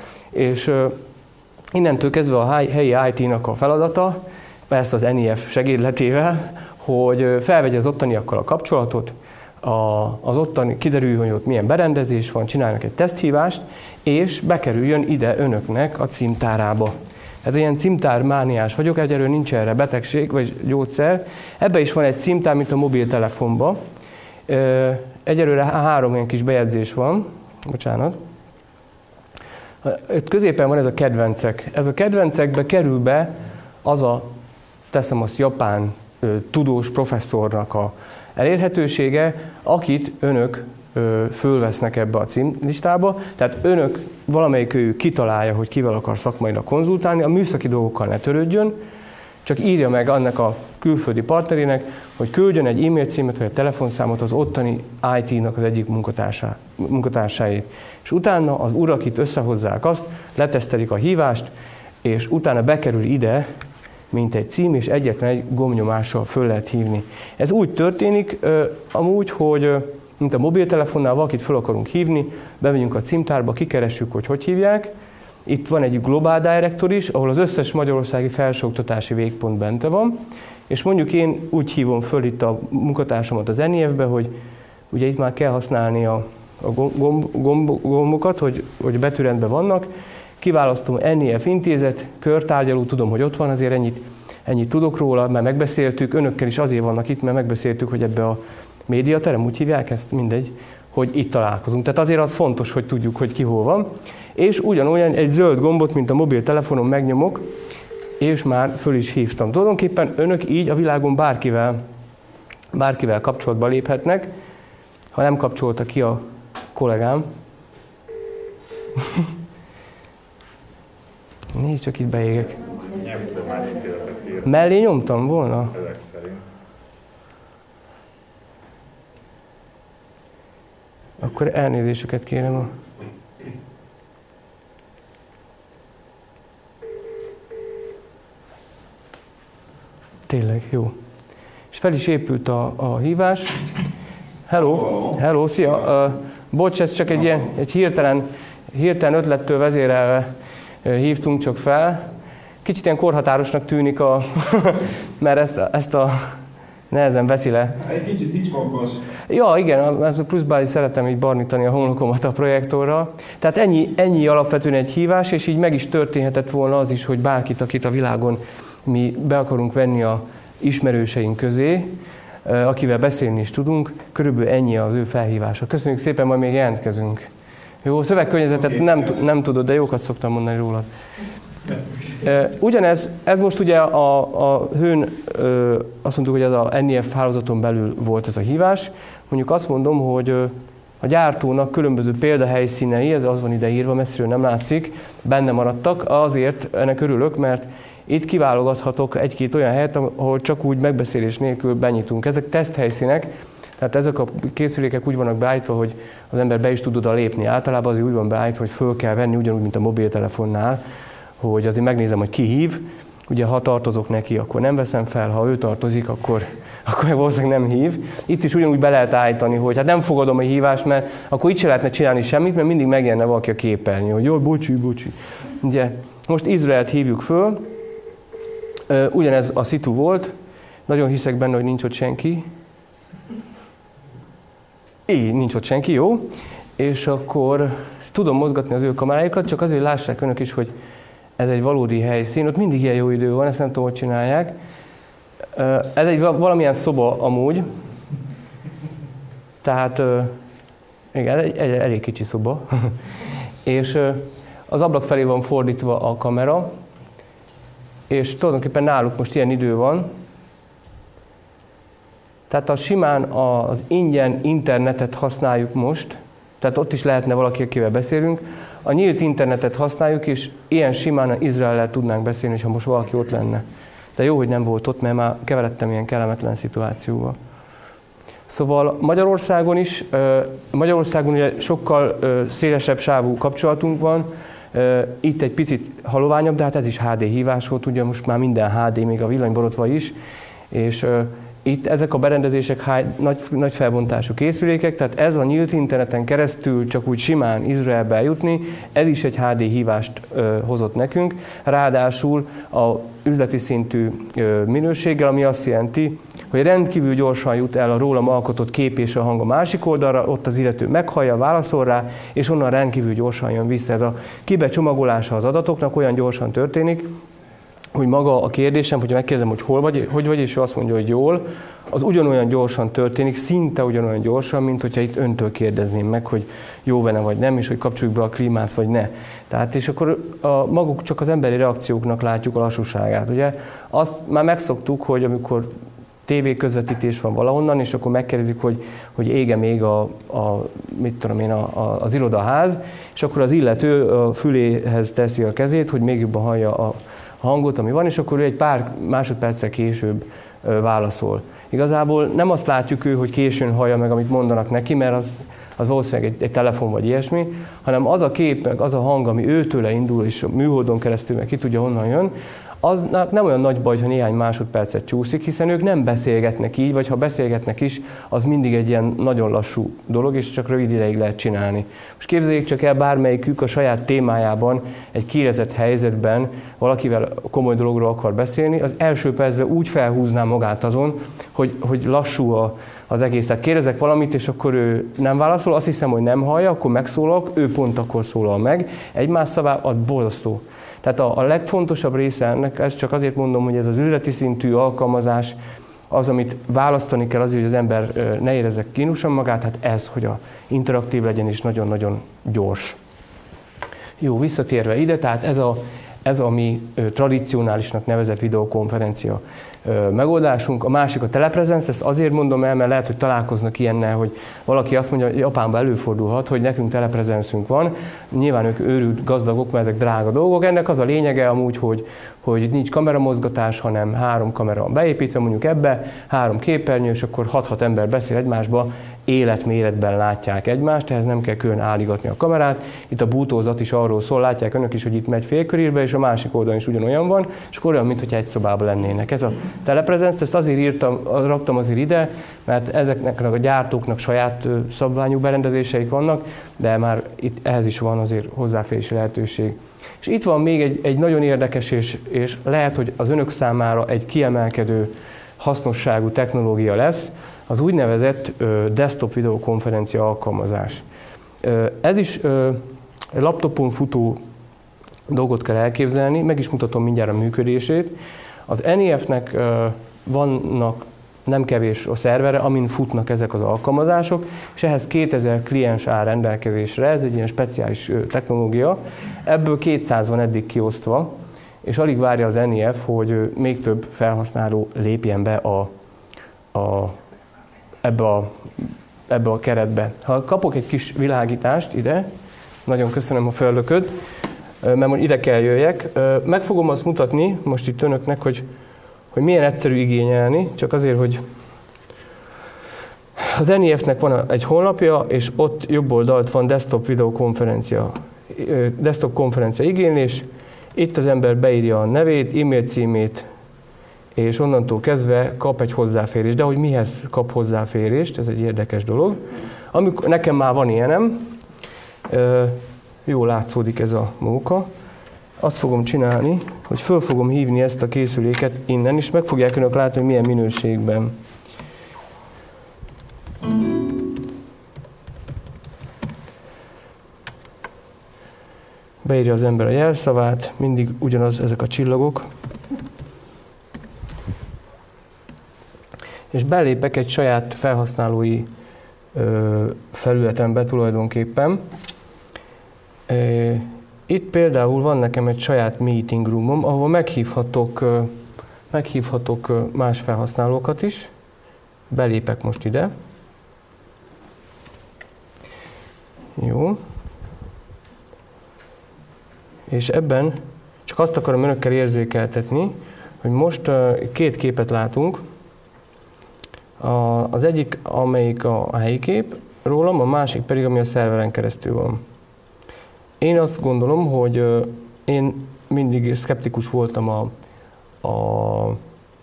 És innentől kezdve a helyi i té-nak a feladata, persze az en i ef segédletével, hogy felvegye az ottaniakkal a kapcsolatot, a, az ottani kiderül, hogy ott milyen berendezés van, csinálnak egy teszthívást, és bekerüljön ide önöknek a címtárába. Ez ilyen címtármániás vagyok, egyelőre nincs erre betegség vagy gyógyszer. Ebben is van egy címtár, mint a mobiltelefonban. Egyelőre három ilyen kis bejegyzés van, bocsánat. Itt középen van ez a kedvencek. Ez a kedvencekbe kerül be az a, teszem azt, japán ö, tudós professzornak a elérhetősége, akit önök ö, fölvesznek ebbe a címlistába. Tehát önök valamelyik ő kitalálja, hogy kivel akar szakmailag konzultálni, a műszaki dolgokkal ne törődjön, csak írja meg annak a külföldi partnerének, hogy küldjön egy e-mail címet vagy egy telefonszámot az ottani i té-nak az egyik munkatársáért. És utána az urak itt összehozzák azt, letesztelik a hívást, és utána bekerül ide, mint egy cím, és egyetlen egy gombnyomással föl lehet hívni. Ez úgy történik, amúgy, hogy mint a mobiltelefonnál valakit föl akarunk hívni, bemegyünk a címtárba, kikeressük, hogy hogy hívják. Itt van egy Global Director is, ahol az összes magyarországi felsőoktatási végpont bente van, És mondjuk én úgy hívom föl itt a munkatársamat az en i ef-be, hogy ugye itt már kell használni a, a gomb, gomb, gombokat, hogy, hogy betűrendben vannak. Kiválasztom en i ef intézet, körtárgyaló, tudom, hogy ott van, azért ennyit, ennyit tudok róla, mert megbeszéltük, önökkel is azért vannak itt, mert megbeszéltük, hogy ebbe a médiaterem, úgy hívják ezt, mindegy, hogy itt találkozunk. Tehát azért az fontos, hogy tudjuk, hogy ki hol van. És ugyanolyan egy zöld gombot, mint a mobiltelefonon megnyomok, és már föl is hívtam. Tulajdonképpen önök így a világon bárkivel, bárkivel kapcsolatba léphetnek, ha nem kapcsolta ki a kollégám. Nézd, csak itt beégek. Mellé nyomtam volna? Ezek szerint. Akkor elnézésüket kérem. A... Tényleg, jó. És fel is épült a, a hívás. Hello, hello, szia. Uh, bocs, ez csak egy ilyen egy hirtelen, hirtelen ötlettől vezérelve uh, hívtunk csak fel. Kicsit ilyen korhatárosnak tűnik, a mert ezt, ezt a nehezen veszi le. Egy kicsit Hitchcockos. Ja, igen, pluszban szeretem így barnítani a homlokomat a projektorral. Tehát ennyi, ennyi alapvetően egy hívás, és így meg is történhetett volna az is, hogy bárkit, akit a világon mi be akarunk venni a ismerőseink közé, akivel beszélni is tudunk, körülbelül ennyi az ő felhívása. Köszönjük szépen, majd még jelentkezünk. Jó, szövegkörnyezetet okay. nem, nem tudod, de jókat szoktam mondani rólad. Ugyanez, ez most ugye a, a hőn, azt mondtuk, hogy ez a en i ef hálózaton belül volt ez a hívás. Mondjuk azt mondom, hogy a gyártónak különböző példahelyszínei, ez az van ide írva, messziről nem látszik, benne maradtak, azért ennek örülök, mert itt kiválogathatok egy-két olyan helyet, ahol csak úgy megbeszélés nélkül benyitunk. Ezek teszthelyszínek, tehát ezek a készülékek úgy vannak beállítva, hogy az ember be is tud oda lépni. Általában azért úgy van beállítva, hogy föl kell venni, ugyanúgy, mint a mobiltelefonnál, hogy azért megnézem, hogy ki hív. Ugye, ha tartozok neki, akkor nem veszem fel, ha ő tartozik, akkor, akkor valószínűleg nem hív. Itt is ugyanúgy be lehet állítani, hogy hát nem fogadom a hívást, mert akkor itt se lehetne csinálni semmit, mert mindig megjönne valaki a képernyő, hogy jól, bocsi, bocsi. Ugye, most Izraelt hívjuk föl, ugyanez a szitu volt, nagyon hiszek benne, hogy nincs ott senki. Így, nincs ott senki, jó. És akkor tudom mozgatni az ő kamerájukat, csak azért lássák önök is, hogy ez egy valódi helyszín. Ott mindig ilyen jó idő van, ezt nem tudom, hogy csinálják. Ez egy valamilyen szoba amúgy. Tehát, igen, egy, egy elég kicsi szoba. És az ablak felé van fordítva a kamera, és tulajdonképpen náluk most ilyen idő van. Tehát a simán az ingyen internetet használjuk most, tehát ott is lehetne valaki, akivel beszélünk. A nyílt internetet használjuk, és ilyen simán Izraellel tudnánk beszélni, ha most valaki ott lenne. De jó, hogy nem volt ott, mert már keveredtem ilyen kellemetlen szituációba. Szóval Magyarországon is, Magyarországon ugye sokkal szélesebb sávú kapcsolatunk van, itt egy picit haloványabb, de hát ez is há dé hívás volt, ugye most már minden há dé, még a villanyborotva is, és itt ezek a berendezések nagy, nagy felbontású készülékek, tehát ez a nyílt interneten keresztül csak úgy simán Izraelbe eljutni, ez is egy há dé hívást ö, hozott nekünk, ráadásul a üzleti szintű ö, minőséggel, ami azt jelenti, hogy rendkívül gyorsan jut el a rólam alkotott kép és a hang a másik oldalra, ott az illető meghallja, válaszol rá, és onnan rendkívül gyorsan jön vissza. Ez a kibecsomagolása az adatoknak olyan gyorsan történik, hogy maga a kérdésem, hogyha megkérdezem, hogy hol vagy, hogy vagy, és ő azt mondja, hogy jól, az ugyanolyan gyorsan történik, szinte ugyanolyan gyorsan, mint hogyha itt öntől kérdezném meg, hogy jó vele vagy nem, és hogy kapcsoljuk be a klímát, vagy ne. Tehát, és akkor a, maguk csak az emberi reakcióknak látjuk a lassúságát. Ugye azt már megszoktuk, hogy amikor tévé közvetítés van valahonnan, és akkor megkérdezik, hogy, hogy ége még a, a, mit tudom én, a, a, az irodaház, és akkor az illető a füléhez teszi a kezét, hogy még jobban hallja a hangot, ami van, és akkor ő egy pár másodperccel később ö, válaszol. Igazából nem azt látjuk ő, hogy későn hallja meg, amit mondanak neki, mert az, az valószínűleg egy, egy telefon vagy ilyesmi, hanem az a kép, meg az a hang, ami őtőle indul, és a műholdon keresztül meg ki tudja, honnan jön, az nem olyan nagy baj, ha néhány másodpercet csúszik, hiszen ők nem beszélgetnek így, vagy ha beszélgetnek is, az mindig egy ilyen nagyon lassú dolog, és csak rövid ideig lehet csinálni. Most képzeljék csak el, bármelyikük a saját témájában, egy kérezett helyzetben valakivel komoly dologról akar beszélni, az első percben úgy felhúzná magát azon, hogy, hogy lassú a, az egész. Tehát kérdezek valamit, és akkor ő nem válaszol, azt hiszem, hogy nem hallja, akkor megszólalok, ő pont akkor szólal meg. Egymás szavá ad borzasztó. Tehát a, a legfontosabb része ennek, ezt csak azért mondom, hogy ez az üzleti szintű alkalmazás, az, amit választani kell azért, hogy az ember ne érezze kínosan magát, hát ez, hogy a interaktív legyen és nagyon-nagyon gyors. Jó, visszatérve ide, tehát ez a, ez a mi tradicionálisnak nevezett videokonferencia megoldásunk. A másik a teleprezenc, ezt azért mondom el, mert lehet, hogy találkoznak ilyennel, hogy valaki azt mondja, hogy Japánban előfordulhat, hogy nekünk teleprezencünk van. Nyilván ők őrült gazdagok, mert ezek drága dolgok. Ennek az a lényege amúgy, hogy, hogy nincs kameramozgatás, hanem három kamera beépítve mondjuk ebbe, három képernyő, és akkor hat-hat ember beszél egymásba, életméretben látják egymást, ehhez nem kell külön állígatni a kamerát. Itt a bútózat is arról szól, látják önök is, hogy itt megy félkörírbe, és a másik oldalon is ugyanolyan van, és akkor olyan, mintha egy szobában lennének. Ez a teleprezenc, ezt azért írtam, raktam azért ide, mert ezeknek a gyártóknak saját szabványú berendezéseik vannak, de már itt ehhez is van azért hozzáférési lehetőség. És itt van még egy, egy nagyon érdekes, és, és lehet, hogy az önök számára egy kiemelkedő hasznosságú technológia lesz, az úgynevezett ö, desktop videokonferencia alkalmazás. Ö, ez is ö, laptopon futó dolgot kell elképzelni, meg is mutatom mindjárt a működését. Az en i ef-nek ö, vannak nem kevés a szervere, amin futnak ezek az alkalmazások, és ehhez kétezer kliens áll rendelkezésre, ez egy ilyen speciális ö, technológia, ebből kétszáz van eddig kiosztva, és alig várja az en i ef, hogy még több felhasználó lépjen be a, a, ebbe, a, ebbe a keretbe. Ha kapok egy kis világítást ide, nagyon köszönöm a föllököd, mert most ide kell jöjjek. Meg fogom azt mutatni most itt önöknek, hogy, hogy milyen egyszerű igényelni, csak azért, hogy az en i ef-nek van egy honlapja, és ott jobb oldalt van desktop videokonferencia, desktop konferencia igénylés. Itt az ember beírja a nevét, e-mail címét, és onnantól kezdve kap egy hozzáférést. De hogy mihez kap hozzáférést, ez egy érdekes dolog. Amikor, nekem már van ilyenem, jól látszódik ez a móka. Azt fogom csinálni, hogy föl fogom hívni ezt a készüléket innen, és meg fogják önök látni, hogy milyen minőségben. Beírja az ember a jelszavát, mindig ugyanaz ezek a csillagok. És belépek egy saját felhasználói ö, felületembe tulajdonképpen. E, itt például van nekem egy saját meeting roomom, ahol meghívhatok, ö, meghívhatok ö, más felhasználókat is. Belépek most ide. Jó. És ebben csak azt akarom önökkel érzékeltetni, hogy most uh, két képet látunk. A, az egyik, amelyik a, a helyi kép rólam, a másik pedig, ami a szerveren keresztül van. Én azt gondolom, hogy uh, én mindig szkeptikus voltam a, a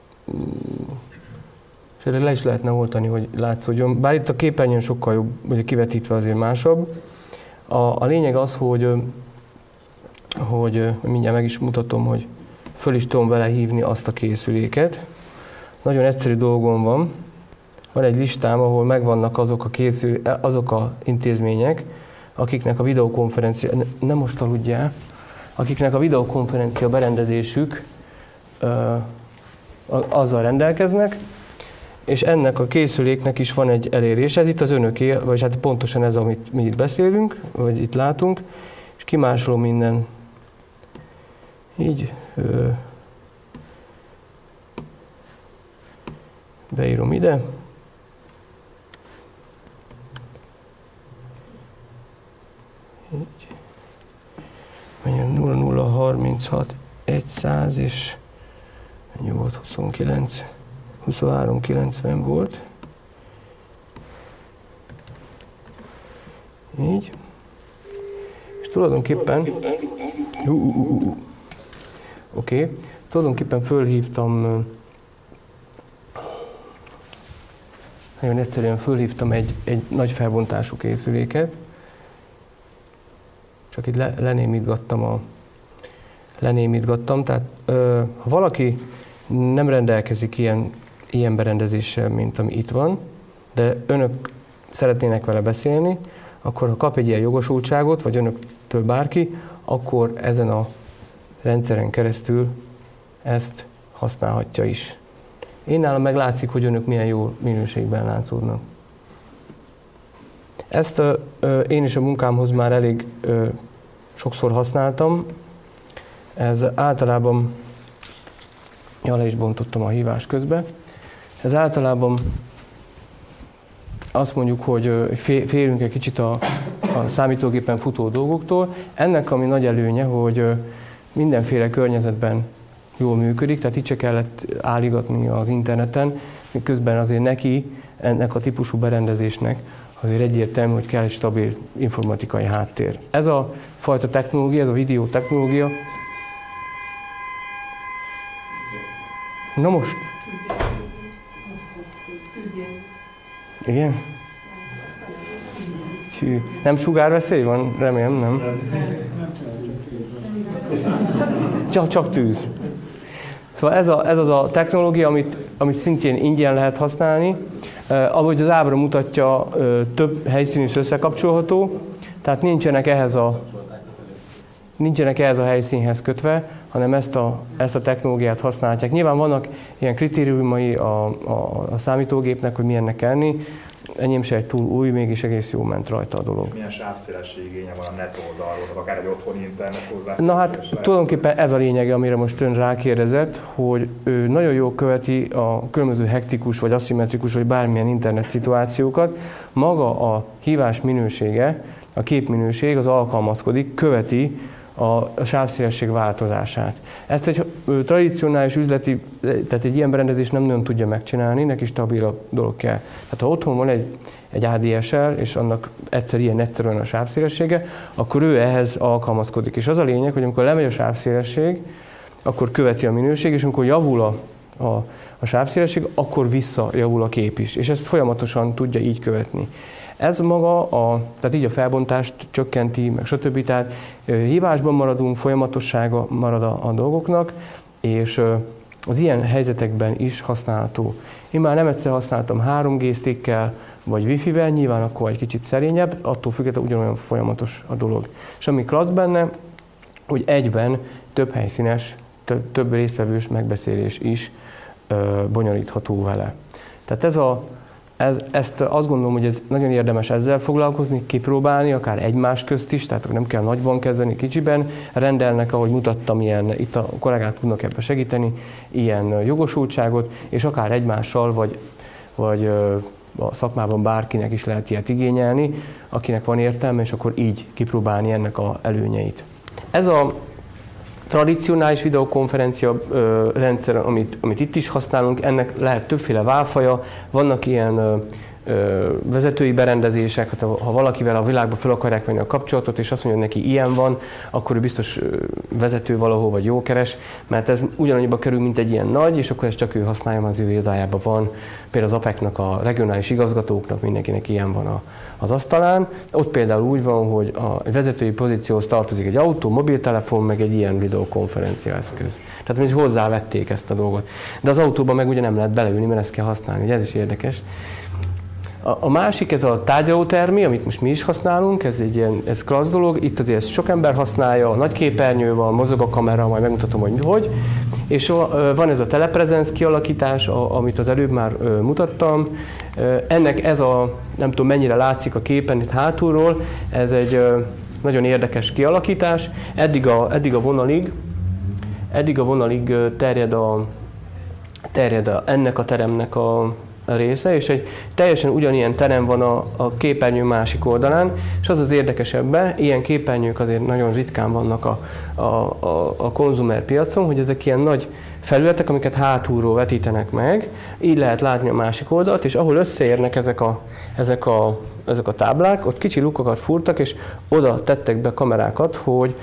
és erre le is lehetne oltani, hogy látszódjon. Bár itt a képernyőn sokkal jobb, ugye kivetítve azért másabb. A, a lényeg az, hogy hogy mindjárt meg is mutatom, hogy föl is tudom vele hívni azt a készüléket. Nagyon egyszerű dolgom van. Van egy listám, ahol megvannak azok a, készül, azok a intézmények, akiknek a videokonferencia, ne, nem most aludjál, akiknek a videokonferencia berendezésük ö, azzal rendelkeznek, és ennek a készüléknek is van egy elérés. Ez itt az önöké, vagy hát pontosan ez, amit mi itt beszélünk, vagy itt látunk, és kimásolom minden. Így ö, beírom ide. Így. Menjen nulla nulla harminchat száz és mennyi volt? huszonkilenc, huszonhárom kilencven volt. Így. És tulajdonképpen uh, uh, uh, uh. Oké. Okay. tulajdonképpen fölhívtam, nagyon egyszerűen fölhívtam egy, egy nagy felbontású készüléket, csak itt le, lenémítgattam, a, lenémítgattam, tehát ö, ha valaki nem rendelkezik ilyen, ilyen berendezéssel, mint ami itt van, de önök szeretnének vele beszélni, akkor ha kap egy ilyen jogosultságot, vagy önöktől bárki, akkor ezen a rendszeren keresztül ezt használhatja is. Én nálam meg látszik, hogy önök milyen jó minőségben látszódnak. Ezt ö, ö, én is a munkámhoz már elég ö, sokszor használtam. Ez általában, ja, le is bontottam a hívás közben. Ez általában azt mondjuk, hogy félünk egy kicsit a, a számítógépen futó dolgoktól. Ennek ami nagy előnye, hogy mindenféle környezetben jól működik, tehát itt se kellett álligatni az interneten, miközben azért neki, ennek a típusú berendezésnek azért egyértelmű, hogy kell egy stabil informatikai háttér. Ez a fajta technológia, ez a videó technológia. Na most. Igen? Hű. Nem sugárveszély van? Remélem, nem? Csak, csak tűz. Szóval ez, a, ez az a technológia, amit, amit szintén ingyen lehet használni. Eh, ahogy az ábra mutatja, eh, több helyszín is összekapcsolható, tehát nincsenek ehhez a, nincsenek ehhez a helyszínhez kötve, hanem ezt a, ezt a technológiát használják. Nyilván vannak ilyen kritériumai a, a, a számítógépnek, hogy milyennek kell lenni. Enyém se egy túl új, mégis egész jól ment rajta a dolog. És milyen sávszélesség igénye van a net oldalról, vagy akár egy otthoni internet hozzá? Na hát tulajdonképpen ez a lényege, amire most ön rákérdezett, hogy ő nagyon jól követi a különböző hektikus, vagy aszimmetrikus, vagy bármilyen internet szituációkat. Maga a hívás minősége, a képminőség az alkalmazkodik, követi a sávszélesség változását. Ezt egy ö, tradicionális üzleti, tehát egy ilyen berendezés nem nagyon tudja megcsinálni, neki stabilabb dolog kell. Tehát ha otthon van egy, egy á dé es el, és annak egyszer ilyen egyszerűen a sávszélessége, akkor ő ehhez alkalmazkodik. És az a lényeg, hogy amikor lemegy a sávszélesség, akkor követi a minőség, és amikor javul a, a, a sávszélesség, akkor visszajavul a kép is. És ezt folyamatosan tudja így követni. Ez maga, a, tehát így a felbontást csökkenti, meg stb. Tehát hívásban maradunk, folyamatossága marad a, a dolgoknak, és az ilyen helyzetekben is használható. Én már nem egyszer használtam három G stickkel, vagy Wi-Fi-vel, nyilván akkor egy kicsit szerényebb, attól függetlenül ugyanolyan folyamatos a dolog. És ami klassz benne, hogy egyben több helyszínes, több, több résztvevős megbeszélés is ö, bonyolítható vele. Tehát ez a Ez, ezt azt gondolom, hogy ez nagyon érdemes ezzel foglalkozni, kipróbálni, akár egymás közt is, tehát nem kell nagyban kezdeni, kicsiben. Rendelnek, ahogy mutattam, ilyen, itt a kollégák tudnak ebben segíteni, ilyen jogosultságot, és akár egymással, vagy, vagy a szakmában bárkinek is lehet ilyet igényelni, akinek van értelme, és akkor így kipróbálni ennek az előnyeit. Ez a tradicionális videokonferencia ö, rendszer, amit, amit itt is használunk, ennek lehet többféle válfaja, vannak ilyen ö, ö, vezetői berendezések, hát ha valakivel a világba fel akarják venni a kapcsolatot, és azt mondja, hogy neki ilyen van, akkor ő biztos ö, vezető valahol, vagy jó keres, mert ez ugyanannyiba kerül, mint egy ilyen nagy, és akkor ezt csak ő használja, az ő irodájában van. Például az apeknak, a regionális igazgatóknak, mindenkinek ilyen van a, az asztalán. Ott például úgy van, hogy a vezetői pozícióhoz tartozik egy autó, mobiltelefon, meg egy ilyen videokonferencia eszköz. Tehát mint hozzávették ezt a dolgot. De az autóban meg ugye nem lehet beleülni, mert ezt kell használni, ugye ez is érdekes. A, a másik, ez a tárgyalótermi, amit most mi is használunk, ez egy ilyen, ez klassz dolog, itt azért sok ember használja, a nagy képernyő van, mozog a kamera, majd megmutatom, hogy hogy. És van ez a teleprezenc kialakítás, amit az előbb már mutattam. Ennek ez a, nem tudom mennyire látszik a képen itt hátulról, ez egy nagyon érdekes kialakítás. Eddig a, eddig a vonalig, eddig a vonalig terjed, a, terjed a, ennek a teremnek a része, és egy teljesen ugyanilyen terem van a, a képernyő másik oldalán, és az az érdekesebben, ilyen képernyők azért nagyon ritkán vannak a, a, a, a konzumer piacon, hogy ezek ilyen nagy felületek, amiket hátulról vetítenek meg, így lehet látni a másik oldalt, és ahol összeérnek ezek a, ezek a, ezek a táblák, ott kicsi lukakat fúrtak, és oda tettek be kamerákat, hogy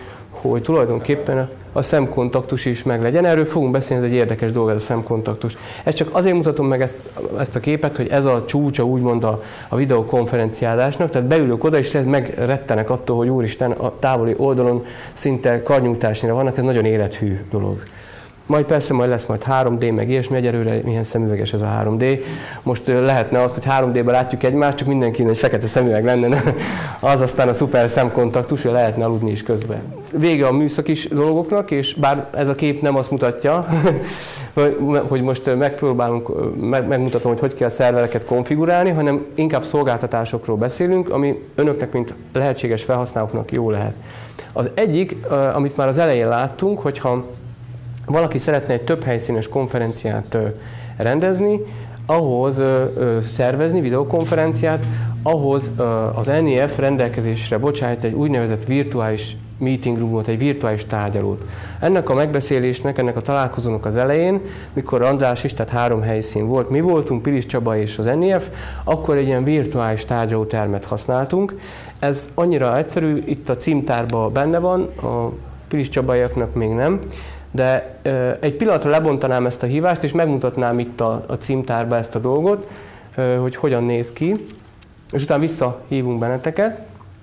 hogy tulajdonképpen a szemkontaktus is meglegyen. Erről fogunk beszélni, ez egy érdekes dolog, ez a szemkontaktus. Ez csak azért mutatom meg ezt, ezt a képet, hogy ez a csúcsa úgymond a, a videokonferenciázásnak, tehát beülök oda, és megrettenek attól, hogy úristen, a távoli oldalon szinte karnyújtásnyira vannak, ez nagyon élethű dolog. Majd persze majd lesz majd három dé, meg ilyesmi, egyelőre milyen szemüveges ez a három dé. Most lehetne azt, hogy három dé-ben látjuk egymást, csak mindenkinek egy fekete szemüveg lenne, az aztán a szuper szemkontaktus, hogy lehetne aludni is közben. Vége a műszakis dolgoknak, és bár ez a kép nem azt mutatja, hogy most megpróbálunk, megmutatom, hogy hogy kell a szervereket konfigurálni, hanem inkább szolgáltatásokról beszélünk, ami önöknek, mint lehetséges felhasználóknak jó lehet. Az egyik, amit már az elején láttunk, hogyha valaki szeretne egy több helyszínes konferenciát rendezni, ahhoz szervezni videokonferenciát, ahhoz az en i ef rendelkezésre bocsát egy úgynevezett virtuális meeting roomot, egy virtuális tárgyalót. Ennek a megbeszélésnek, ennek a találkozónak az elején, mikor András is, tehát három helyszín volt, mi voltunk, Pilis Csaba és az en i ef, akkor egy ilyen virtuális tárgyalótermet használtunk. Ez annyira egyszerű, itt a címtárban benne van, a Pilis Csabaiaknak még nem, de egy pillanatra lebontanám ezt a hívást, és megmutatnám itt a, a címtárba ezt a dolgot, hogy hogyan néz ki, és utána visszahívunk benneteket.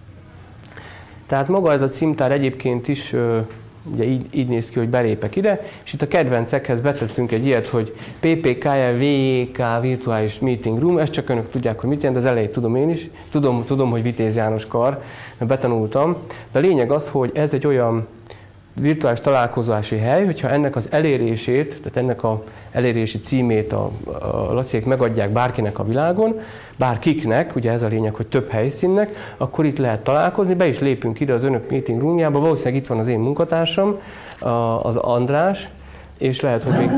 Tehát maga ez a címtár egyébként is ugye így, így néz ki, hogy belépek ide, és itt a kedvencekhez betettünk egy ilyet, hogy pé pé ká el vé jé ká Virtuális Meeting Room, ezt csak önök tudják, hogy mit jelent, az elejét tudom én is, tudom, tudom hogy Vitéz János kar, betanultam, de a lényeg az, hogy ez egy olyan virtuális találkozási hely, hogyha ennek az elérését, tehát ennek a elérési címét a, a Laciék megadják bárkinek a világon, bárkiknek, ugye ez a lényeg, hogy több helyszínnek, akkor itt lehet találkozni, be is lépünk ide az önök meeting roomjába, valószínűleg itt van az én munkatársam, az András, és lehet, hogy még...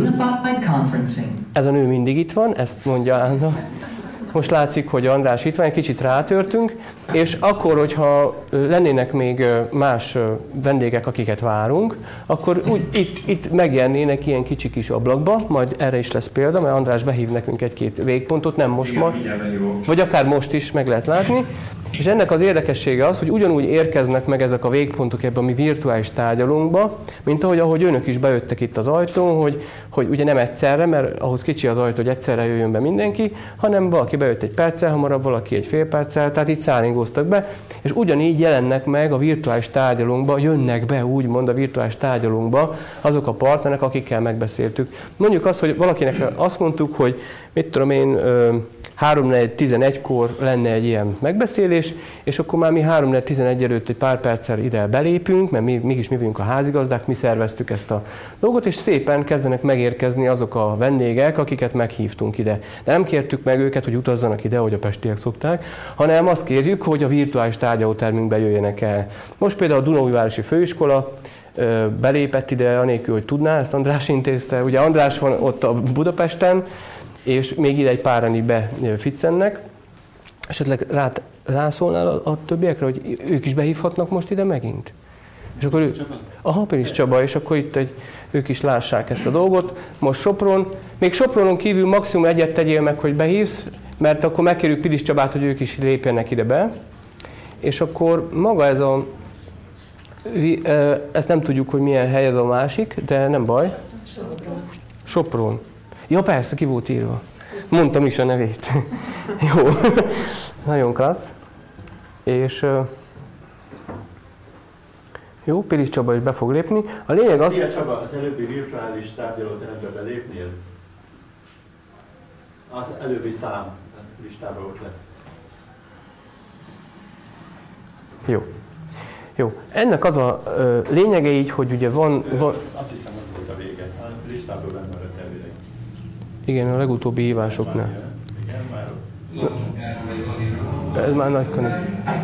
Ez a nő mindig itt van, ezt mondja Anna. Most látszik, hogy András itt van, egy kicsit rátörtünk, és akkor, hogyha lennének még más vendégek, akiket várunk, akkor úgy itt, itt megjelennének ilyen kicsi kis ablakba, majd erre is lesz példa, mert András behív nekünk egy-két végpontot, nem most ma, vagy akár most is meg lehet látni. És ennek az érdekessége az, hogy ugyanúgy érkeznek meg ezek a végpontok ebbe a mi virtuális tárgyalónkba, mint ahogy, ahogy önök is bejöttek itt az ajtón, hogy, hogy ugye nem egyszerre, mert ahhoz kicsi az ajtó, hogy egyszerre jöjjön be mindenki, hanem valaki bejött egy perccel hamarabb, valaki egy fél perccel, tehát itt szállingóztak be, és ugyanígy jelennek meg a virtuális tárgyalónkba, jönnek be úgymond a virtuális tárgyalónkba azok a partnerek, akikkel megbeszéltük. Mondjuk azt, hogy valakinek azt mondtuk, hogy mit tudom én, három tizenegykor lenne egy ilyen megbeszélés, és akkor már mi három tizenegy előtt egy pár perccel ide belépünk, mert mi, mégis mi vagyunk a házigazdák, mi szerveztük ezt a dolgot, és szépen kezdenek megérkezni azok a vendégek, akiket meghívtunk ide. De nem kértük meg őket, hogy utazzanak ide, ahogy a pestiek szokták, hanem azt kérjük, hogy a virtuális tárgyalótermünkbe jöjjenek el. Most például a Dunaújvárosi Főiskola belépett ide, anélkül, hogy tudná, ezt András intézte. Ugye András van ott a Budapesten, és még ide egy páran így beficcennek. Esetleg rá, rászólnál a, a többiekre, hogy ők is behívhatnak most ide megint? És akkor ő, aha, Pilis Csaba, és akkor itt egy, ők is lássák ezt a dolgot. Most Sopron, még Sopronon kívül maximum egyet tegyél meg, hogy behívsz, mert akkor megkérjük Pilis Csabát, hogy ők is lépjenek ide be. És akkor maga ez a, ezt nem tudjuk, hogy milyen hely ez a másik, de nem baj. Sopron. Sopron. Ja, persze, ki volt írva. Mondtam is a nevét. Jó. Nagyon klassz. És jó, Pilis Csaba is be fog lépni. A lényeg az... Szia Csaba, az előbbi virtuális tárgyalóterembe belépnél? Az előbbi szám listában ott lesz. Jó. Jó. Ennek az a ö, lényege így, hogy ugye van... van... Azt hiszem, az volt a vége. A listában benne maradt elvileg. Igen, a legutóbbi hívásoknál. Igen, már ez már nagy kanő.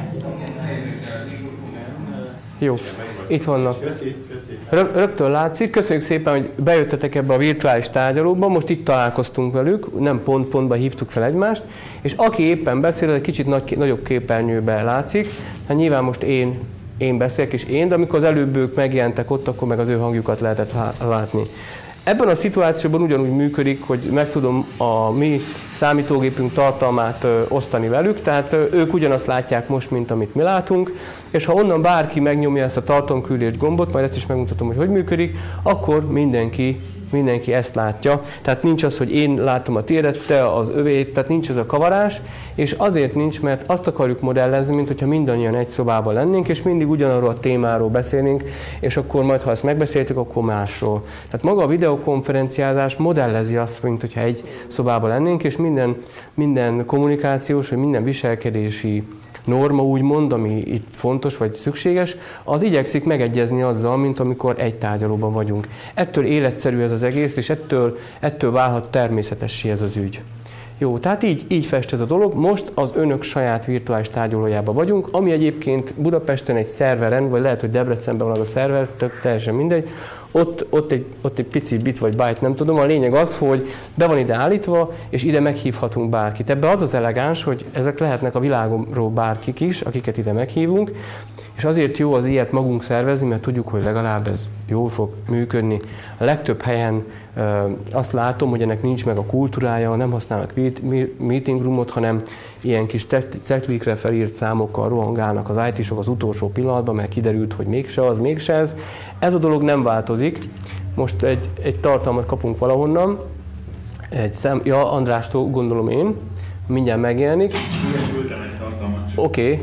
Jó, itt vannak. Köszi, köszi. Rögtön látszik, köszönjük szépen, hogy bejöttetek ebbe a virtuális tárgyalóba, most itt találkoztunk velük, nem pont-pontba hívtuk fel egymást, és aki éppen beszél, az egy kicsit nagy, nagyobb képernyőben látszik, hát nyilván most én, én beszélek és én, de amikor az előbb ők megjelentek ott, akkor meg az ő hangjukat lehetett látni. Ebben a szituációban ugyanúgy működik, hogy meg tudom a mi számítógépünk tartalmát ö, osztani velük, tehát ö, ők ugyanazt látják most, mint amit mi látunk, és ha onnan bárki megnyomja ezt a tartalomküldés gombot, majd ezt is megmutatom, hogy hogy működik, akkor mindenki Mindenki ezt látja, tehát nincs az, hogy én látom a tiédet, te az övét, tehát nincs ez a kavarás, és azért nincs, mert azt akarjuk modellezni, mint hogyha mindannyian egy szobában lennénk, és mindig ugyanarról a témáról beszélnénk, és akkor majd, ha ezt megbeszéltük, akkor másról. Tehát maga a videokonferenciázás modellezi azt, mint hogyha egy szobában lennénk, és minden, minden kommunikációs, vagy minden viselkedési norma úgymond, ami itt fontos vagy szükséges, az igyekszik megegyezni azzal, mint amikor egy tárgyalóban vagyunk. Ettől életszerű ez az egész, és ettől, ettől válhat természetessé ez az ügy. Jó, tehát így, így fest ez a dolog. Most az önök saját virtuális tárgyalójában vagyunk, ami egyébként Budapesten egy szerveren, vagy lehet, hogy Debrecenben van a szerver, tök teljesen mindegy, ott, ott, egy, ott egy pici bit vagy byte, nem tudom. A lényeg az, hogy be van ide állítva, és ide meghívhatunk bárkit. Ebben az az elegáns, hogy ezek lehetnek a világomról bárkik is, akiket ide meghívunk, és azért jó az ilyet magunk szervezni, mert tudjuk, hogy legalább ez jól fog működni. A legtöbb helyen azt látom, hogy ennek nincs meg a kultúrája, nem használnak meeting roomot, hanem ilyen kis cetlikre felírt számokkal rohangálnak az í té-sok az utolsó pillanatban, mert kiderült, hogy mégse az, mégse ez. Ez a dolog nem változik. Most egy, egy tartalmat kapunk valahonnan, egy szem, ja, Andrástól gondolom én, mindjárt megjelenik. Oké. Okay.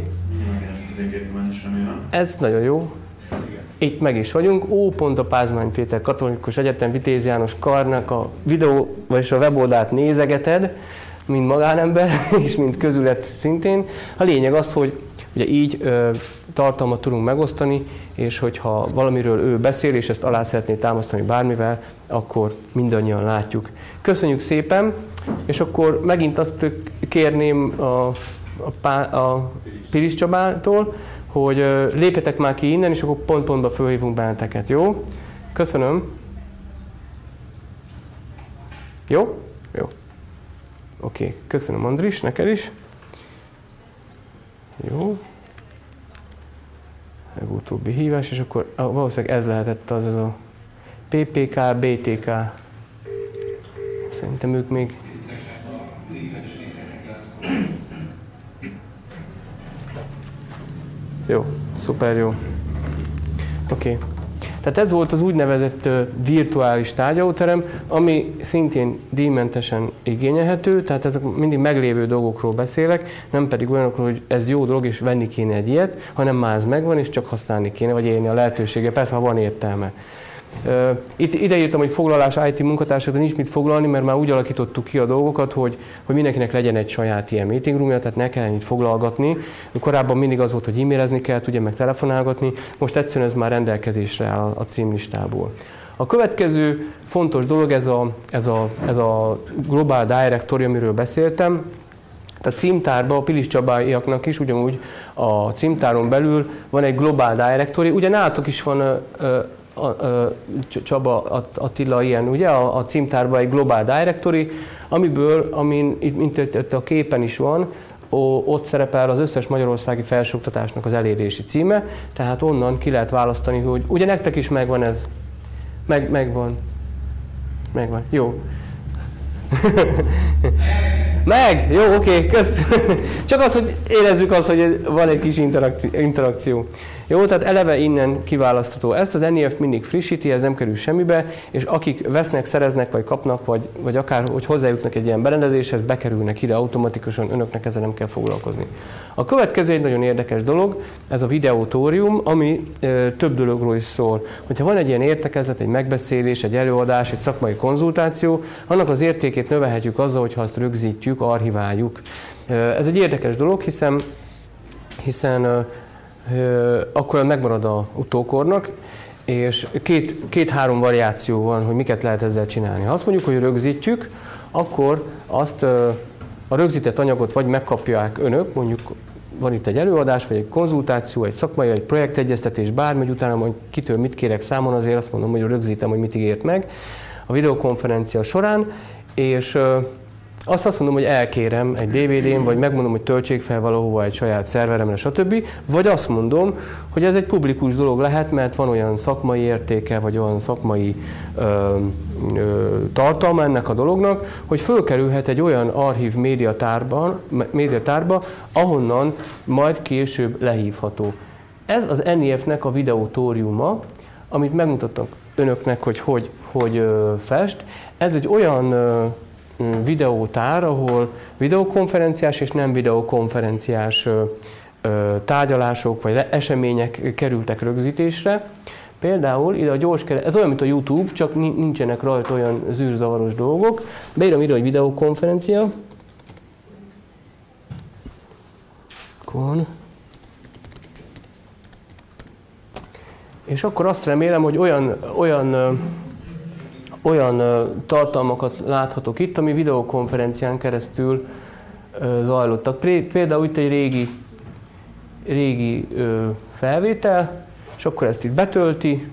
Ez nagyon jó. Itt meg is vagyunk. Ó, pont a Pázmány Péter Katolikus Egyetem Vitéz János Karnak a videó, vagyis a weboldalt nézegeted, mint magánember, és mint közület szintén. A lényeg az, hogy ugye így ö, tartalmat tudunk megosztani, és hogyha valamiről ő beszél, és ezt alá szeretné támasztani bármivel, akkor mindannyian látjuk. Köszönjük szépen, és akkor megint azt kérném a, a, a Pilis Csabától, hogy lépjetek már ki innen, és akkor pont-pontba fölhívunk benneteket, jó? Köszönöm. Jó? Jó. Oké, okay. Köszönöm Andris, neked is. Jó. Legutóbbi hívás, és akkor ah, valószínűleg ez lehetett az, az a pé pé ká, bé té ká. Szerintem ők még... Jó, szuper jó. Oké. Okay. Tehát ez volt az úgynevezett uh, virtuális tárgyalóterem, ami szintén díjmentesen igényelhető, tehát ezek mindig meglévő dolgokról beszélek, nem pedig olyanokról, hogy ez jó dolog, és venni kéne egy ilyet, hanem már ez megvan, és csak használni kéne, vagy élni a lehetősége, persze, ha van értelme. Uh, itt ide írtam, hogy foglalás í té munkatársak, de nincs mit foglalni, mert már úgy alakítottuk ki a dolgokat, hogy, hogy mindenkinek legyen egy saját ilyen meeting roomja, tehát ne kelljen itt foglalgatni. Korábban mindig az volt, hogy e-mailezni kellett, ugye, meg telefonálgatni, most egyszerűen ez már rendelkezésre áll a, a címlistából. A következő fontos dolog ez a, ez a, ez a Global Directory, amiről beszéltem. A címtárban, a Pilis Csabáiaknak is ugyanúgy a címtáron belül van egy Global Directory, ugye nálatok is van a, a, a, Csaba Attila ilyen, ugye a, a címtárban egy Global Directory, amiből, amin mint itt a képen is van, ott szerepel az összes magyarországi felsőoktatásnak az elérési címe, tehát onnan ki lehet választani, hogy ugye nektek is megvan ez, meg, megvan, megvan, jó. Meg! Jó, oké, okay, kösz. Csak az, hogy érezzük azt, hogy van egy kis interakció. Jó, tehát eleve innen kiválasztható. Ezt az en i ef mindig frissíti, ez nem kerül semmibe, és akik vesznek, szereznek, vagy kapnak, vagy, vagy akár, hogy hozzájutnak egy ilyen berendezéshez, bekerülnek ide automatikusan, önöknek ezzel nem kell foglalkozni. A következő egy nagyon érdekes dolog, ez a videótórium, ami ö, több dologról is szól. Hogyha van egy ilyen értekezlet, egy megbeszélés, egy előadás, egy szakmai konzultáció, annak az értékét növelhetjük azzal, hogyha azt rögzítjük, archiváljuk. Ez egy érdekes dolog, hiszen, hiszen akkor megmarad a utókornak, és két, két-három variáció van, hogy miket lehet ezzel csinálni. Ha azt mondjuk, hogy rögzítjük, akkor azt a rögzített anyagot vagy megkapják önök, mondjuk van itt egy előadás, vagy egy konzultáció, egy szakmai, egy projektegyeztetés, bármi, hogy utána majd kitől mit kérek számon, azért azt mondom, hogy rögzítem, hogy mit ígért meg a videokonferencia során, és azt azt mondom, hogy elkérem egy dé vé dén, vagy megmondom, hogy töltsék fel valahova egy saját szerveremre, stb. Vagy azt mondom, hogy ez egy publikus dolog lehet, mert van olyan szakmai értéke, vagy olyan szakmai ö, ö, tartalma ennek a dolognak, hogy fölkerülhet egy olyan archív médiatárba, médiatárba, ahonnan majd később lehívható. Ez az en i ef-nek a videótóriuma, amit megmutattak önöknek, hogy hogy, hogy ö, fest. Ez egy olyan ö, videótár, ahol videokonferenciás és nem videokonferenciás ö, ö, tárgyalások vagy események kerültek rögzítésre. Például ide a gyors keres, ez olyan, mint a YouTube, csak nincsenek rajta olyan zűrzavaros dolgok. Beírom ide, hogy videokonferencia. Kon. És akkor azt remélem, hogy olyan, olyan, olyan tartalmakat láthatok itt, ami videokonferencián keresztül zajlottak. Például itt egy régi, régi felvétel, és akkor ezt itt betölti.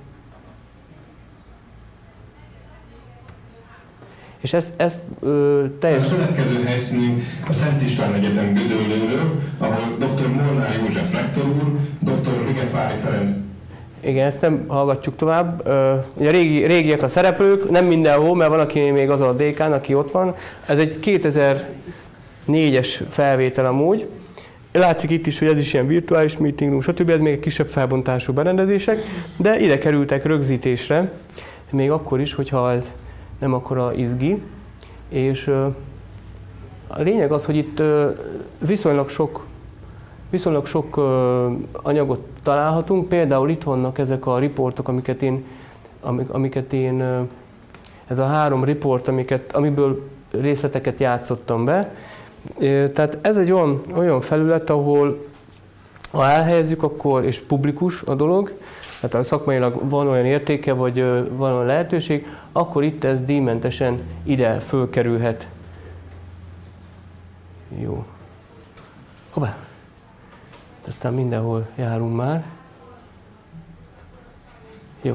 És ez, ez ö, teljes... A következő helyszínünk a Szent István Egyetem Gödöllőről, ahol doktor Molnár József rektor úr, doktor Ligefári Ferenc. Igen, ezt nem hallgatjuk tovább. Ugye a régi, régiek a szereplők, nem mindenhol, mert van, aki még az a dékán, aki ott van. Ez egy kétezer-négyes felvétel amúgy. Látszik itt is, hogy ez is ilyen virtuális meeting room, stb. Ez még egy kisebb felbontású berendezések, de ide kerültek rögzítésre, még akkor is, hogyha ez nem akkora izgi. És a lényeg az, hogy itt viszonylag sok, viszonylag sok anyagot találhatunk. Például itt vannak ezek a riportok, amiket én, amiket én ez a három riport, amiket, amiből részleteket játszottam be. Tehát ez egy olyan, olyan felület, ahol ha elhelyezzük, akkor, és publikus a dolog, tehát a szakmailag van olyan értéke, vagy van olyan lehetőség, akkor itt ez díjmentesen ide fölkerülhet. Jó. Hoppá! Aztán mindenhol járunk már. Jó.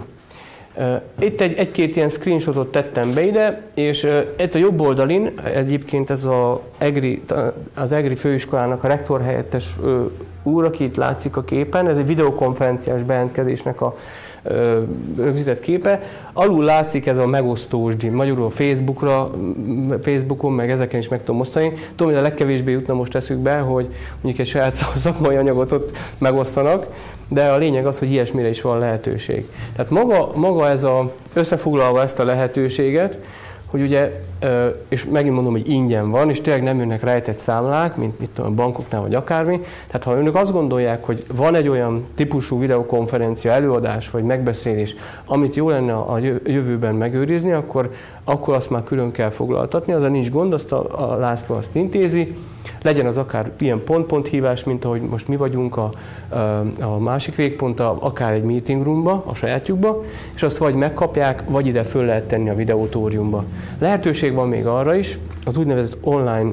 Itt egy, egy-két ilyen screenshotot tettem be ide, és ez a jobb oldalin, egyébként ez a EGRI, az EGRI főiskolának a rektor helyettes úr, aki itt látszik a képen, ez egy videokonferenciás bejelentkezésnek a rögzített képe. Alul látszik ez a megosztósdi, magyarul a Facebookra, Facebookon, meg ezeken is meg tudom osztani. Tudom, hogy a legkevésbé jutna most eszükbe, hogy mondjuk egy saját szakmai anyagot ott megosztanak, de a lényeg az, hogy ilyesmire is van lehetőség. Tehát maga, maga ez a, összefoglalva ezt a lehetőséget, hogy ugye, és megint mondom, hogy ingyen van, és tényleg nem jönnek rejtett számlák, mint mit tudom, bankoknál vagy akármi. Tehát ha önök azt gondolják, hogy van egy olyan típusú videokonferencia, előadás vagy megbeszélés, amit jó lenne a jövőben megőrizni, akkor, akkor azt már külön kell foglaltatni, azzal nincs gond, azt a, a László azt intézi. Legyen az akár ilyen pont-pont hívás, mint ahogy most mi vagyunk a, a másik végponttal, akár egy meeting roomba, a sajátjukba, és azt vagy megkapják, vagy ide föl lehet tenni a videótóriumba. Lehetőség van még arra is, az úgynevezett online,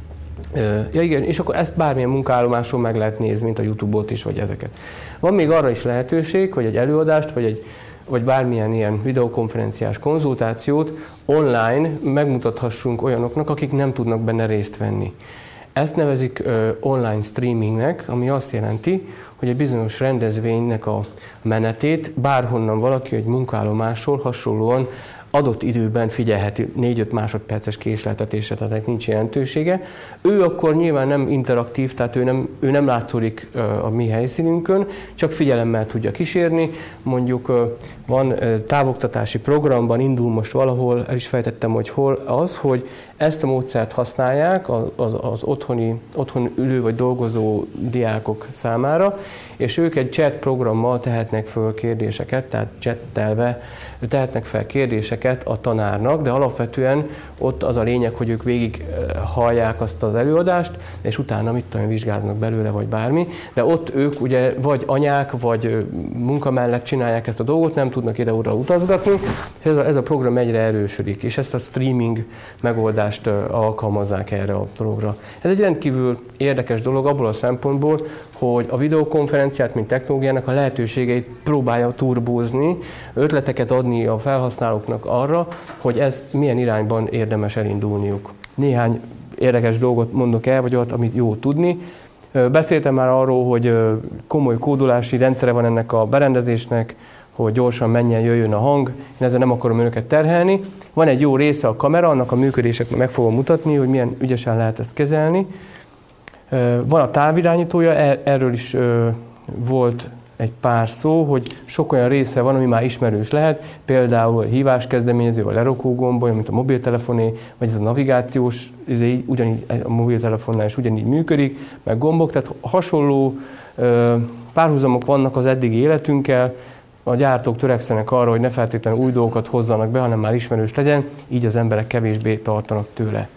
ja igen, és akkor ezt bármilyen munkállomáson meg lehet nézni, mint a YouTube-ot is, vagy ezeket. Van még arra is lehetőség, hogy egy előadást, vagy egy vagy bármilyen ilyen videokonferenciás konzultációt online megmutathassunk olyanoknak, akik nem tudnak benne részt venni. Ezt nevezik uh, online streamingnek, ami azt jelenti, hogy egy bizonyos rendezvénynek a menetét bárhonnan valaki egy munkállomásról hasonlóan adott időben figyelheti négy-öt másodperces késleltetésre, tehát nincs jelentősége. Ő akkor nyilván nem interaktív, tehát ő nem, ő nem látszódik a mi helyszínünkön, csak figyelemmel tudja kísérni. Mondjuk van távoktatási programban, indul most valahol, el is fejtettem, hogy hol az, hogy ezt a módszert használják az, az, az otthoni, otthon ülő vagy dolgozó diákok számára, és ők egy chat programmal tehetnek föl kérdéseket, tehát chattelve tehetnek fel kérdéseket a tanárnak, de alapvetően ott az a lényeg, hogy ők végig hallják azt az előadást, és utána mit tudom, vizsgáznak belőle, vagy bármi, de ott ők ugye vagy anyák, vagy munka mellett csinálják ezt a dolgot, nem tudnak ide-oda utazgatni, és ez a, ez a program egyre erősödik, és ezt a streaming megoldást alkalmazzák erre a dologra. Ez egy rendkívül érdekes dolog abból a szempontból, hogy a videokonferenciát, mint technológiának a lehetőségeit próbálja turbózni, ötleteket adni a felhasználóknak arra, hogy ez milyen irányban érdemes elindulniuk. Néhány érdekes dolgot mondok el, vagy olyat, amit jó tudni. Beszéltem már arról, hogy komoly kódolási rendszere van ennek a berendezésnek, hogy gyorsan menjen, jöjjön a hang. Én ezzel nem akarom önöket terhelni. Van egy jó része a kamera, annak a működések meg fogom mutatni, hogy milyen ügyesen lehet ezt kezelni. Van a távirányítója, erről is volt egy pár szó, hogy sok olyan része van, ami már ismerős lehet, például a híváskezdeményező, a lerakó gomb, mint a mobiltelefoné, vagy ez a navigációs, ez így, ugyanígy a mobiltelefonnál is ugyanígy működik, meg gombok, tehát hasonló párhuzamok vannak az eddigi életünkkel. A gyártók törekszenek arra, hogy ne feltétlenül új dolgokat hozzanak be, hanem már ismerős legyen, így az emberek kevésbé tartanak tőle.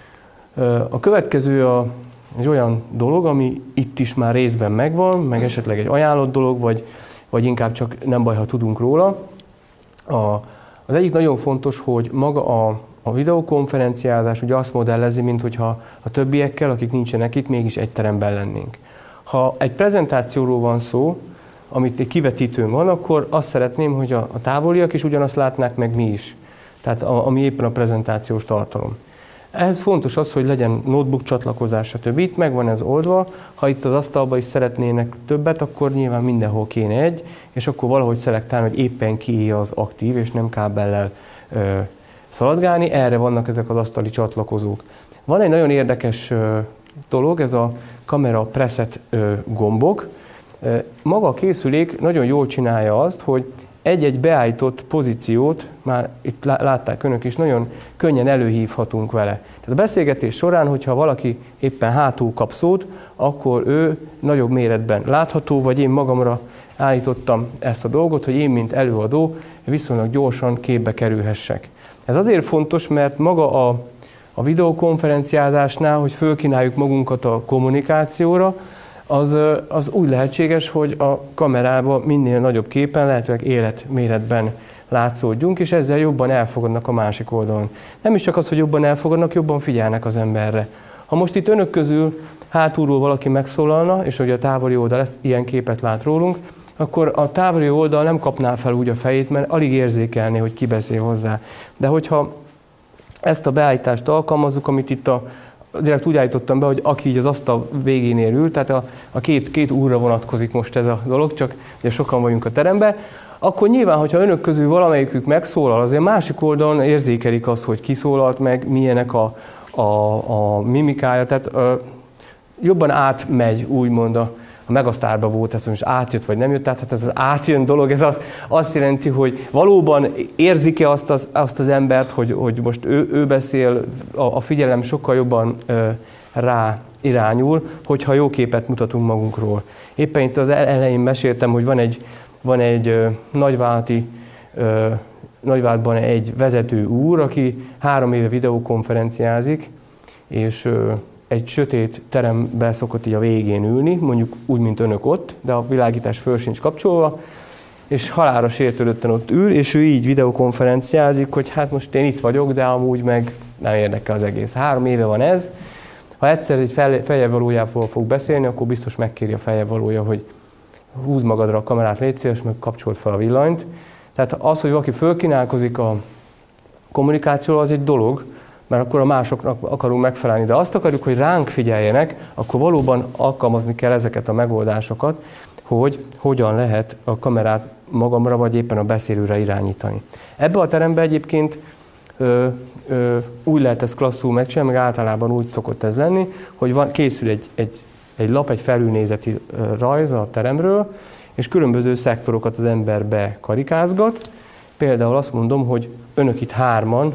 A következő a, egy olyan dolog, ami itt is már részben megvan, meg esetleg egy ajánlott dolog, vagy, vagy inkább csak nem baj, ha tudunk róla. A, az egyik nagyon fontos, hogy maga a, a videokonferenciázás ugye azt modellezi, minthogyha a többiekkel, akik nincsenek itt, mégis egy teremben lennénk. Ha egy prezentációról van szó, amit egy kivetítőn van, akkor azt szeretném, hogy a, a távoliak is ugyanazt látnák, meg mi is. Tehát a, ami éppen a prezentációs tartalom. Ehhez fontos az, hogy legyen notebook csatlakozás, stb. Itt meg van ez oldva. Ha itt az asztalban is szeretnének többet, akkor nyilván mindenhol kéne egy, és akkor valahogy szelektálni, hogy éppen ki az aktív, és nem kábellel ö, szaladgálni. Erre vannak ezek az asztali csatlakozók. Van egy nagyon érdekes ö, dolog, ez a kamera preset ö, gombok. Maga a készülék nagyon jól csinálja azt, hogy egy-egy beállított pozíciót, már itt látták önök is, nagyon könnyen előhívhatunk vele. Tehát a beszélgetés során, hogyha valaki éppen hátul kap szót, akkor ő nagyobb méretben látható, vagy én magamra állítottam ezt a dolgot, hogy én, mint előadó, viszonylag gyorsan képbe kerülhessek. Ez azért fontos, mert maga a, a videokonferenciázásnál, hogy fölkínáljuk magunkat a kommunikációra, Az, az úgy lehetséges, hogy a kamerában minél nagyobb képen, lehetőleg életméretben látszódjunk, és ezzel jobban elfogadnak a másik oldalon. Nem is csak az, hogy jobban elfogadnak, jobban figyelnek az emberre. Ha most itt önök közül hátulról valaki megszólalna, és hogy a távoli oldal ezt, ilyen képet lát rólunk, akkor a távoli oldal nem kapná fel úgy a fejét, mert alig érzékelné, hogy ki beszél hozzá. De hogyha ezt a beállítást alkalmazzuk, amit itt a direkt úgy állítottam be, hogy aki így az asztal végénél ül, tehát a, a két, két úrra vonatkozik most ez a dolog, csak ugye sokan vagyunk a teremben, akkor nyilván, hogyha önök közül valamelyikük megszólal, azért másik oldalon érzékelik azt, hogy kiszólalt meg, milyenek a, a, a mimikája, tehát ö, jobban átmegy, úgymond a, a Megasztárban volt ez, hogy most átjött vagy nem jött, tehát hát ez az átjön dolog, ez az, azt jelenti, hogy valóban érzik-e azt az, azt az embert, hogy, hogy most ő, ő beszél, a, a figyelem sokkal jobban ö, rá irányul, hogyha jó képet mutatunk magunkról. Éppen itt az elején meséltem, hogy van egy, van egy ö, nagyvállalati, ö, nagyvállalatban egy vezető úr, aki három éve videokonferenciázik, és ö, egy sötét teremben szokott így a végén ülni, mondjuk úgy, mint önök ott, de a világítás föl sincs kapcsolva, és halálra sértődötten ott ül, és ő így videokonferenciázik, hogy hát most én itt vagyok, de amúgy meg nem érdekel az egész. Három éve van ez. Ha egyszer egy feljebb-valójával fog beszélni, akkor biztos megkéri a feljebb-valója, hogy húzd magadra a kamerát, légy szíves, meg kapcsold fel a villanyt. Tehát az, hogy valaki fölkínálkozik a kommunikációról, az egy dolog, mert akkor a másoknak akarunk megfelelni, de azt akarjuk, hogy ránk figyeljenek, akkor valóban alkalmazni kell ezeket a megoldásokat, hogy hogyan lehet a kamerát magamra, vagy éppen a beszélőre irányítani. Ebbe a teremben egyébként ö, ö, úgy lehet ezt klasszul megcsinálni, meg általában úgy szokott ez lenni, hogy van, készül egy, egy, egy lap, egy felülnézeti rajz a teremről, és különböző szektorokat az ember bekarikázgat. Például azt mondom, hogy önök itt hárman,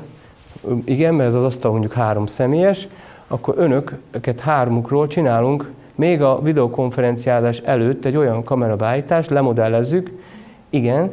igen, mert ez az asztal mondjuk három személyes, akkor önöket hármukról csinálunk még a videokonferenciázás előtt egy olyan kamerabeállítást, lemodellezzük, igen,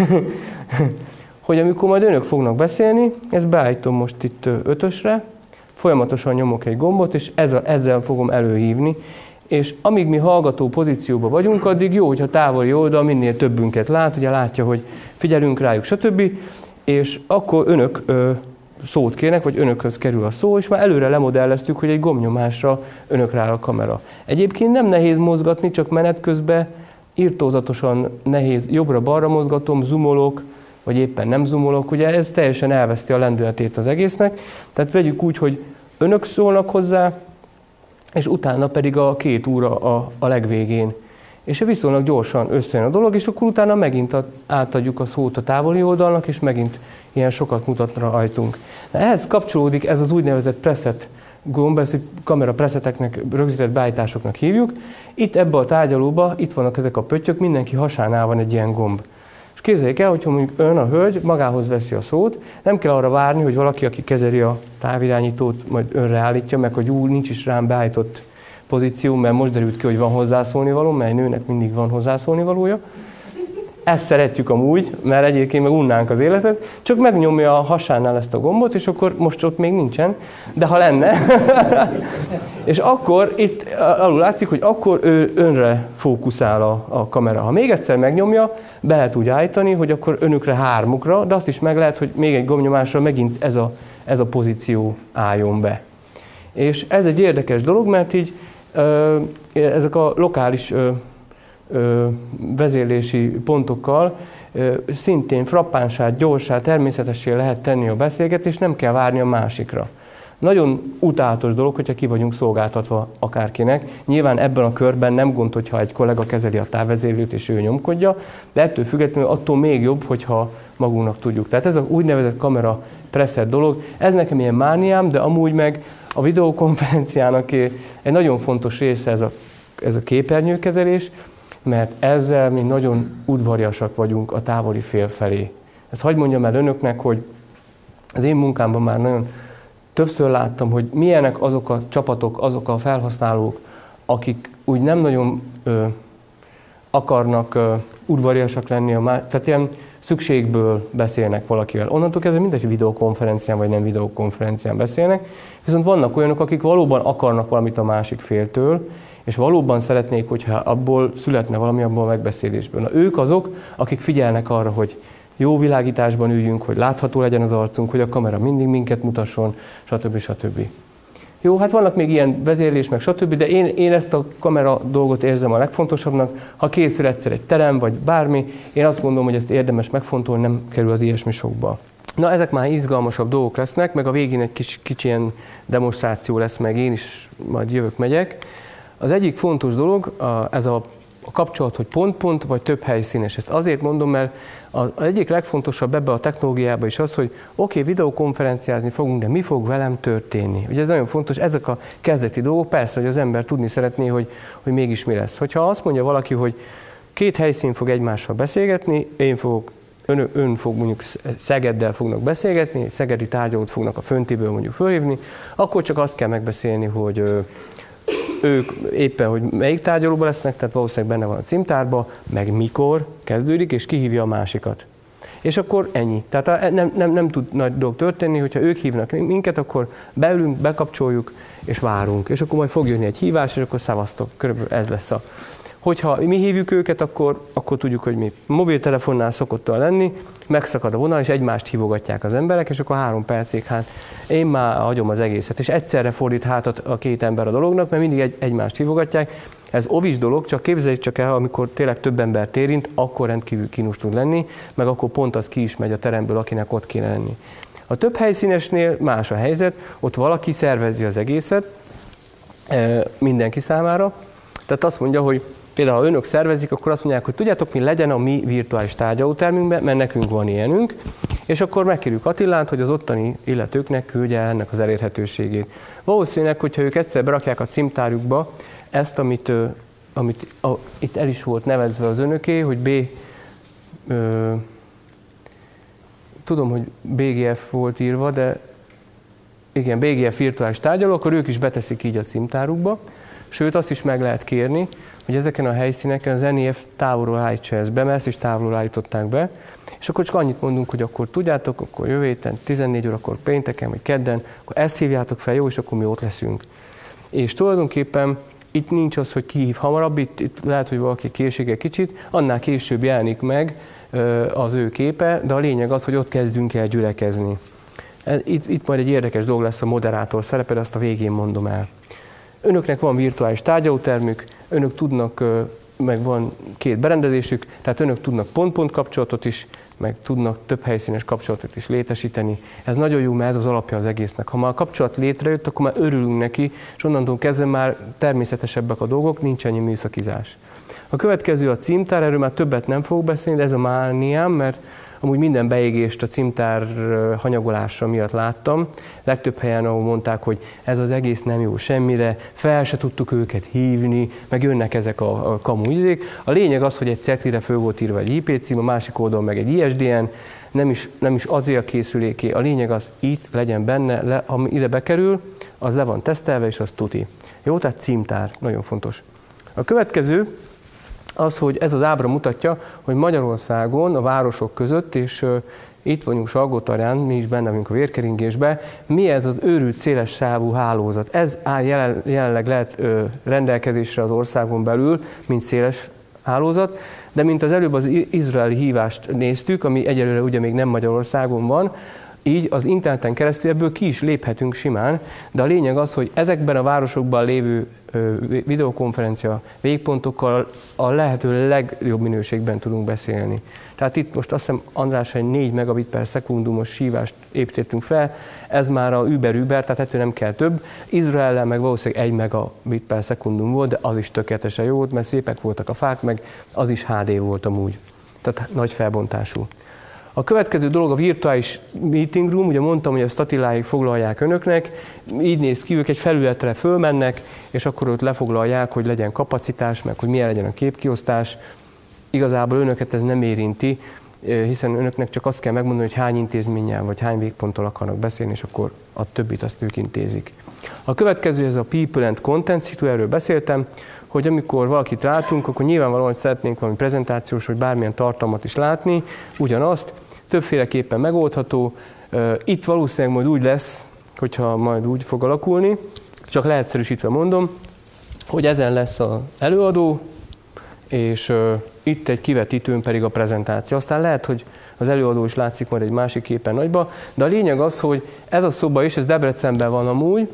hogy amikor majd önök fognak beszélni, ezt beállítom most itt ötösre, folyamatosan nyomok egy gombot, és ezzel, ezzel fogom előhívni, és amíg mi hallgató pozícióban vagyunk, addig jó, hogyha távoli oldal minél többünket lát, ugye látja, hogy figyelünk rájuk, stb. És akkor önök ö, szót kérnek, vagy önökhöz kerül a szó, és már előre lemodelleztük, hogy egy gombnyomásra önökre áll a kamera. Egyébként nem nehéz mozgatni, csak menet közben irtózatosan nehéz, jobbra-balra mozgatom, zoomolok, vagy éppen nem zoomolok, ugye ez teljesen elveszti a lendületét az egésznek. Tehát vegyük úgy, hogy önök szólnak hozzá, és utána pedig a két óra a, a legvégén. És viszonylag gyorsan összejön a dolog, és akkor utána megint átadjuk a szót a távoli oldalnak, és megint ilyen sokat mutatna rajtunk. Ehhez kapcsolódik ez az úgynevezett preset gomb, ezt kamera preseteknek, rögzített beállításoknak hívjuk. Itt ebbe a tárgyalóba, itt vannak ezek a pöttyök, mindenki hasánál van egy ilyen gomb. És képzeljék el, hogyha mondjuk ön, a hölgy magához veszi a szót, nem kell arra várni, hogy valaki, aki kezeli a távirányítót, majd önre állítja, meg hogy ú, nincs is rám beállított pozíció, mert most derült ki, hogy van hozzászólni való, mert nőnek mindig van hozzászólni valója. Ezt szeretjük amúgy, mert egyébként meg unnánk az életet, csak megnyomja a hasánál ezt a gombot, és akkor most ott még nincsen, de ha lenne, és akkor itt alul látszik, hogy akkor ő önre fókuszál a, a kamera. Ha még egyszer megnyomja, be lehet úgy állítani, hogy akkor önökre hármukra, de azt is meg lehet, hogy még egy gombnyomásra megint ez a, ez a pozíció álljon be. És ez egy érdekes dolog, mert így ö, ezek a lokális ö, ö, vezérlési pontokkal ö, szintén frappánsát, gyorsát, természetessé lehet tenni a beszélgetést, nem kell várni a másikra. Nagyon utálatos dolog, hogyha ki vagyunk szolgáltatva akárkinek. Nyilván ebben a körben nem gond, hogyha egy kollega kezeli a távvezérlőt és ő nyomkodja, de ettől függetlenül attól még jobb, hogyha magunknak tudjuk. Tehát ez a úgynevezett kamera preset dolog, ez nekem ilyen mániám, de amúgy meg a videokonferenciának egy nagyon fontos része ez a, ez a képernyőkezelés, mert ezzel mi nagyon udvariasak vagyunk a távoli fél felé. Ezt hadd mondjam el önöknek, hogy az én munkámban már nagyon többször láttam, hogy milyenek azok a csapatok, azok a felhasználók, akik úgy nem nagyon ö, akarnak ö, udvariasak lenni, a má- tehát ilyen szükségből beszélnek valakivel. Onnantól kezdve mindegy, hogy videokonferencián vagy nem videokonferencián beszélnek, viszont vannak olyanok, akik valóban akarnak valamit a másik féltől, és valóban szeretnék, hogyha abból születne valami abból a megbeszélésből. Na, ők azok, akik figyelnek arra, hogy jó világításban üljünk, hogy látható legyen az arcunk, hogy a kamera mindig minket mutasson, stb. stb. Jó, hát vannak még ilyen vezérlés, meg stb., de én, én ezt a kamera dolgot érzem a legfontosabbnak. Ha készül egyszer egy terem, vagy bármi, én azt gondolom, hogy ezt érdemes megfontolni, nem kerül az ilyesmi sokba. Na, ezek már izgalmasabb dolgok lesznek, meg a végén egy kis, kicsi ilyen demonstráció lesz, meg én is majd jövök, megyek. Az egyik fontos dolog, a, ez a, a kapcsolat, hogy pont-pont, vagy több helyszínes. Ezt azért mondom, mert az egyik legfontosabb ebbe a technológiában is az, hogy oké, okay, videokonferenciázni fogunk, de mi fog velem történni? Ugye ez nagyon fontos, ezek a kezdeti dolgok, persze, hogy az ember tudni szeretné, hogy, hogy mégis mi lesz. Hogyha azt mondja valaki, hogy két helyszín fog egymással beszélgetni, én fogok, ön, ön fog mondjuk Szegeddel fognak beszélgetni, egy szegedi tárgyalót fognak a föntiből mondjuk fölhívni, akkor csak azt kell megbeszélni, hogy ők éppen, hogy melyik tárgyalóban lesznek, tehát valószínűleg benne van a címtárban, meg mikor kezdődik, és kihívja a másikat. És akkor ennyi. Tehát nem, nem, nem tud nagy dolog történni, hogyha ők hívnak minket, akkor beülünk, bekapcsoljuk, és várunk. És akkor majd fog jönni egy hívás, és akkor szavaztok. Körülbelül ez lesz a... Hogyha mi hívjuk őket, akkor, akkor tudjuk, hogy mi. Mobiltelefonnál szokott olyan lenni, megszakad a vonal, és egymást hívogatják az emberek, és akkor három percig, hát én már hagyom az egészet. És egyszerre fordít hátat a két ember a dolognak, mert mindig egy, egymást hívogatják. Ez ovis dolog, csak képzeljük csak el, amikor tényleg több embert érint, akkor rendkívül kínos tud lenni, meg akkor pont az ki is megy a teremből, akinek ott kéne lenni. A több helyszínesnél más a helyzet, ott valaki szervezi az egészet mindenki számára. Tehát azt mondja, hogy például, ha önök szervezik, akkor azt mondják, hogy tudjátok, mi legyen a mi virtuális tárgyalótermünkben, mert nekünk van ilyenünk, és akkor megkérjük Attilát, hogy az ottani illetőknek küldje ennek az elérhetőségét. Valószínűleg, hogyha ők egyszer berakják a címtárjukba ezt, amit, amit a, itt el is volt nevezve az önöké, hogy B, ö, tudom, hogy bé gé ef volt írva, de igen, bé gé ef virtuális tárgyaló, akkor ők is beteszik így a címtárukba, sőt azt is meg lehet kérni, hogy ezeken a helyszíneken az en i ef távolról állítsa ezt be, mert ezt is távolról állították be, és akkor csak annyit mondunk, hogy akkor tudjátok, akkor jövő héten tizennégy órakor pénteken vagy kedden, akkor ezt hívjátok fel, jó, és akkor mi ott leszünk. És tulajdonképpen itt nincs az, hogy ki hív hamarabb, itt, itt lehet, hogy valaki késik egy kicsit, annál később jelenik meg az ő képe, de a lényeg az, hogy ott kezdünk el gyülekezni. Itt, itt majd egy érdekes dolog lesz a moderátor szerepe, de azt a végén mondom el. Önöknek van virtuális tárgyalótermük, önök tudnak meg van két berendezésük, tehát önök tudnak pont-pont kapcsolatot is, meg tudnak több helyszínes kapcsolatot is létesíteni. Ez nagyon jó, mert ez az alapja az egésznek. Ha már a kapcsolat létrejött, akkor már örülünk neki, és onnantól kezdve már természetesebbek a dolgok, nincs ennyi műszakizás. A következő a címtár, erről már többet nem fogok beszélni, de ez a mániám, mert amúgy minden beégést a címtár hanyagolása miatt láttam. Legtöbb helyen, ahol mondták, hogy ez az egész nem jó semmire, fel se tudtuk őket hívni, meg jönnek ezek a, a kamu ügyek. A lényeg az, hogy egy cetlire föl volt írva egy I P cím, a másik oldalon meg egy I S D N, nem is, nem is azért a készüléké. A lényeg az, itt legyen benne, le, ami ide bekerül, az le van tesztelve, és az tuti. Jó, tehát címtár, nagyon fontos. A következő az, hogy ez az ábra mutatja, hogy Magyarországon a városok között, és uh, itt vagyunk Salgótarján, mi is benne vagyunk a vérkeringésben, mi ez az őrült széles sávú hálózat. Ez áll jelen, jelenleg lehet uh, rendelkezésre az országon belül, mint széles hálózat, de mint az előbb az izraeli hívást néztük, ami egyelőre ugye még nem Magyarországon van, így az interneten keresztül ebből ki is léphetünk simán, de a lényeg az, hogy ezekben a városokban lévő videokonferencia végpontokkal a lehető legjobb minőségben tudunk beszélni. Tehát itt most azt hiszem András egy négy megabit per szekundumos hívást építettünk fel, ez már a Uber-Uber, tehát ettől nem kell több. Izraellel meg valószínűleg egy megabit per szekundum volt, de az is tökéletesen jó volt, mert szépek voltak a fák, meg az is H D volt amúgy, tehát nagy felbontású. A következő dolog a virtuális meeting room, ugye mondtam, hogy a statiláig foglalják önöknek, így néz ki, ők egy felületre fölmennek, és akkor ott lefoglalják, hogy legyen kapacitás, meg hogy milyen legyen a képkiosztás. Igazából önöket ez nem érinti, hiszen önöknek csak azt kell megmondani, hogy hány intézménnyel vagy hány végponttal akarnak beszélni, és akkor a többit azt ők intézik. A következő ez a People and Content Situ, erről beszéltem, hogy amikor valakit látunk, akkor nyilvánvalóan szeretnénk valami prezentációs, vagy bármilyen tartalmat is látni, ugyanazt, többféleképpen megoldható. Itt valószínűleg majd úgy lesz, hogyha majd úgy fog alakulni, csak leegyszerűsítve mondom, hogy ezen lesz az előadó, és itt egy kivetítőn pedig a prezentáció. Aztán lehet, hogy az előadó is látszik majd egy másik képen nagyba, de a lényeg az, hogy ez a szoba is, ez Debrecenben van amúgy,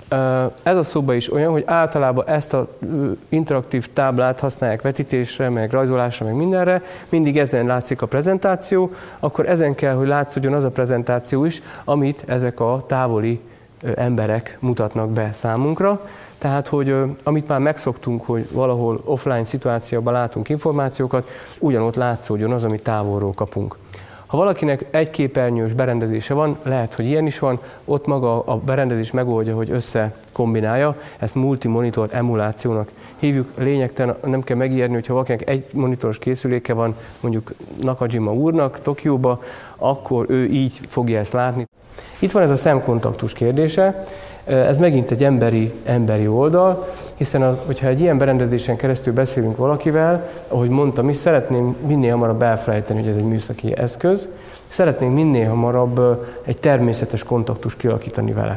ez a szoba is olyan, hogy általában ezt az interaktív táblát használják vetítésre, meg rajzolásra, meg mindenre, mindig ezen látszik a prezentáció, akkor ezen kell, hogy látszódjon az a prezentáció is, amit ezek a távoli emberek mutatnak be számunkra. Tehát, hogy amit már megszoktunk, hogy valahol offline szituációban látunk információkat, ugyanott látszódjon az, amit távolról kapunk. Ha valakinek egy képernyős berendezése van, lehet, hogy ilyen is van, ott maga a berendezés megoldja, hogy összekombinálja, ezt multimonitor emulációnak hívjuk. Lényegtelen, nem kell megijedni, hogyha valakinek egy monitoros készüléke van, mondjuk Nakajima úrnak Tokióba, akkor ő így fogja ezt látni. Itt van ez a szemkontaktus kérdése. Ez megint egy emberi, emberi oldal, hiszen az, hogyha egy ilyen berendezésen keresztül beszélünk valakivel, ahogy mondtam is, szeretném minél hamarabb elfelejteni, hogy ez egy műszaki eszköz, szeretnénk minél hamarabb egy természetes kontaktust kialakítani vele,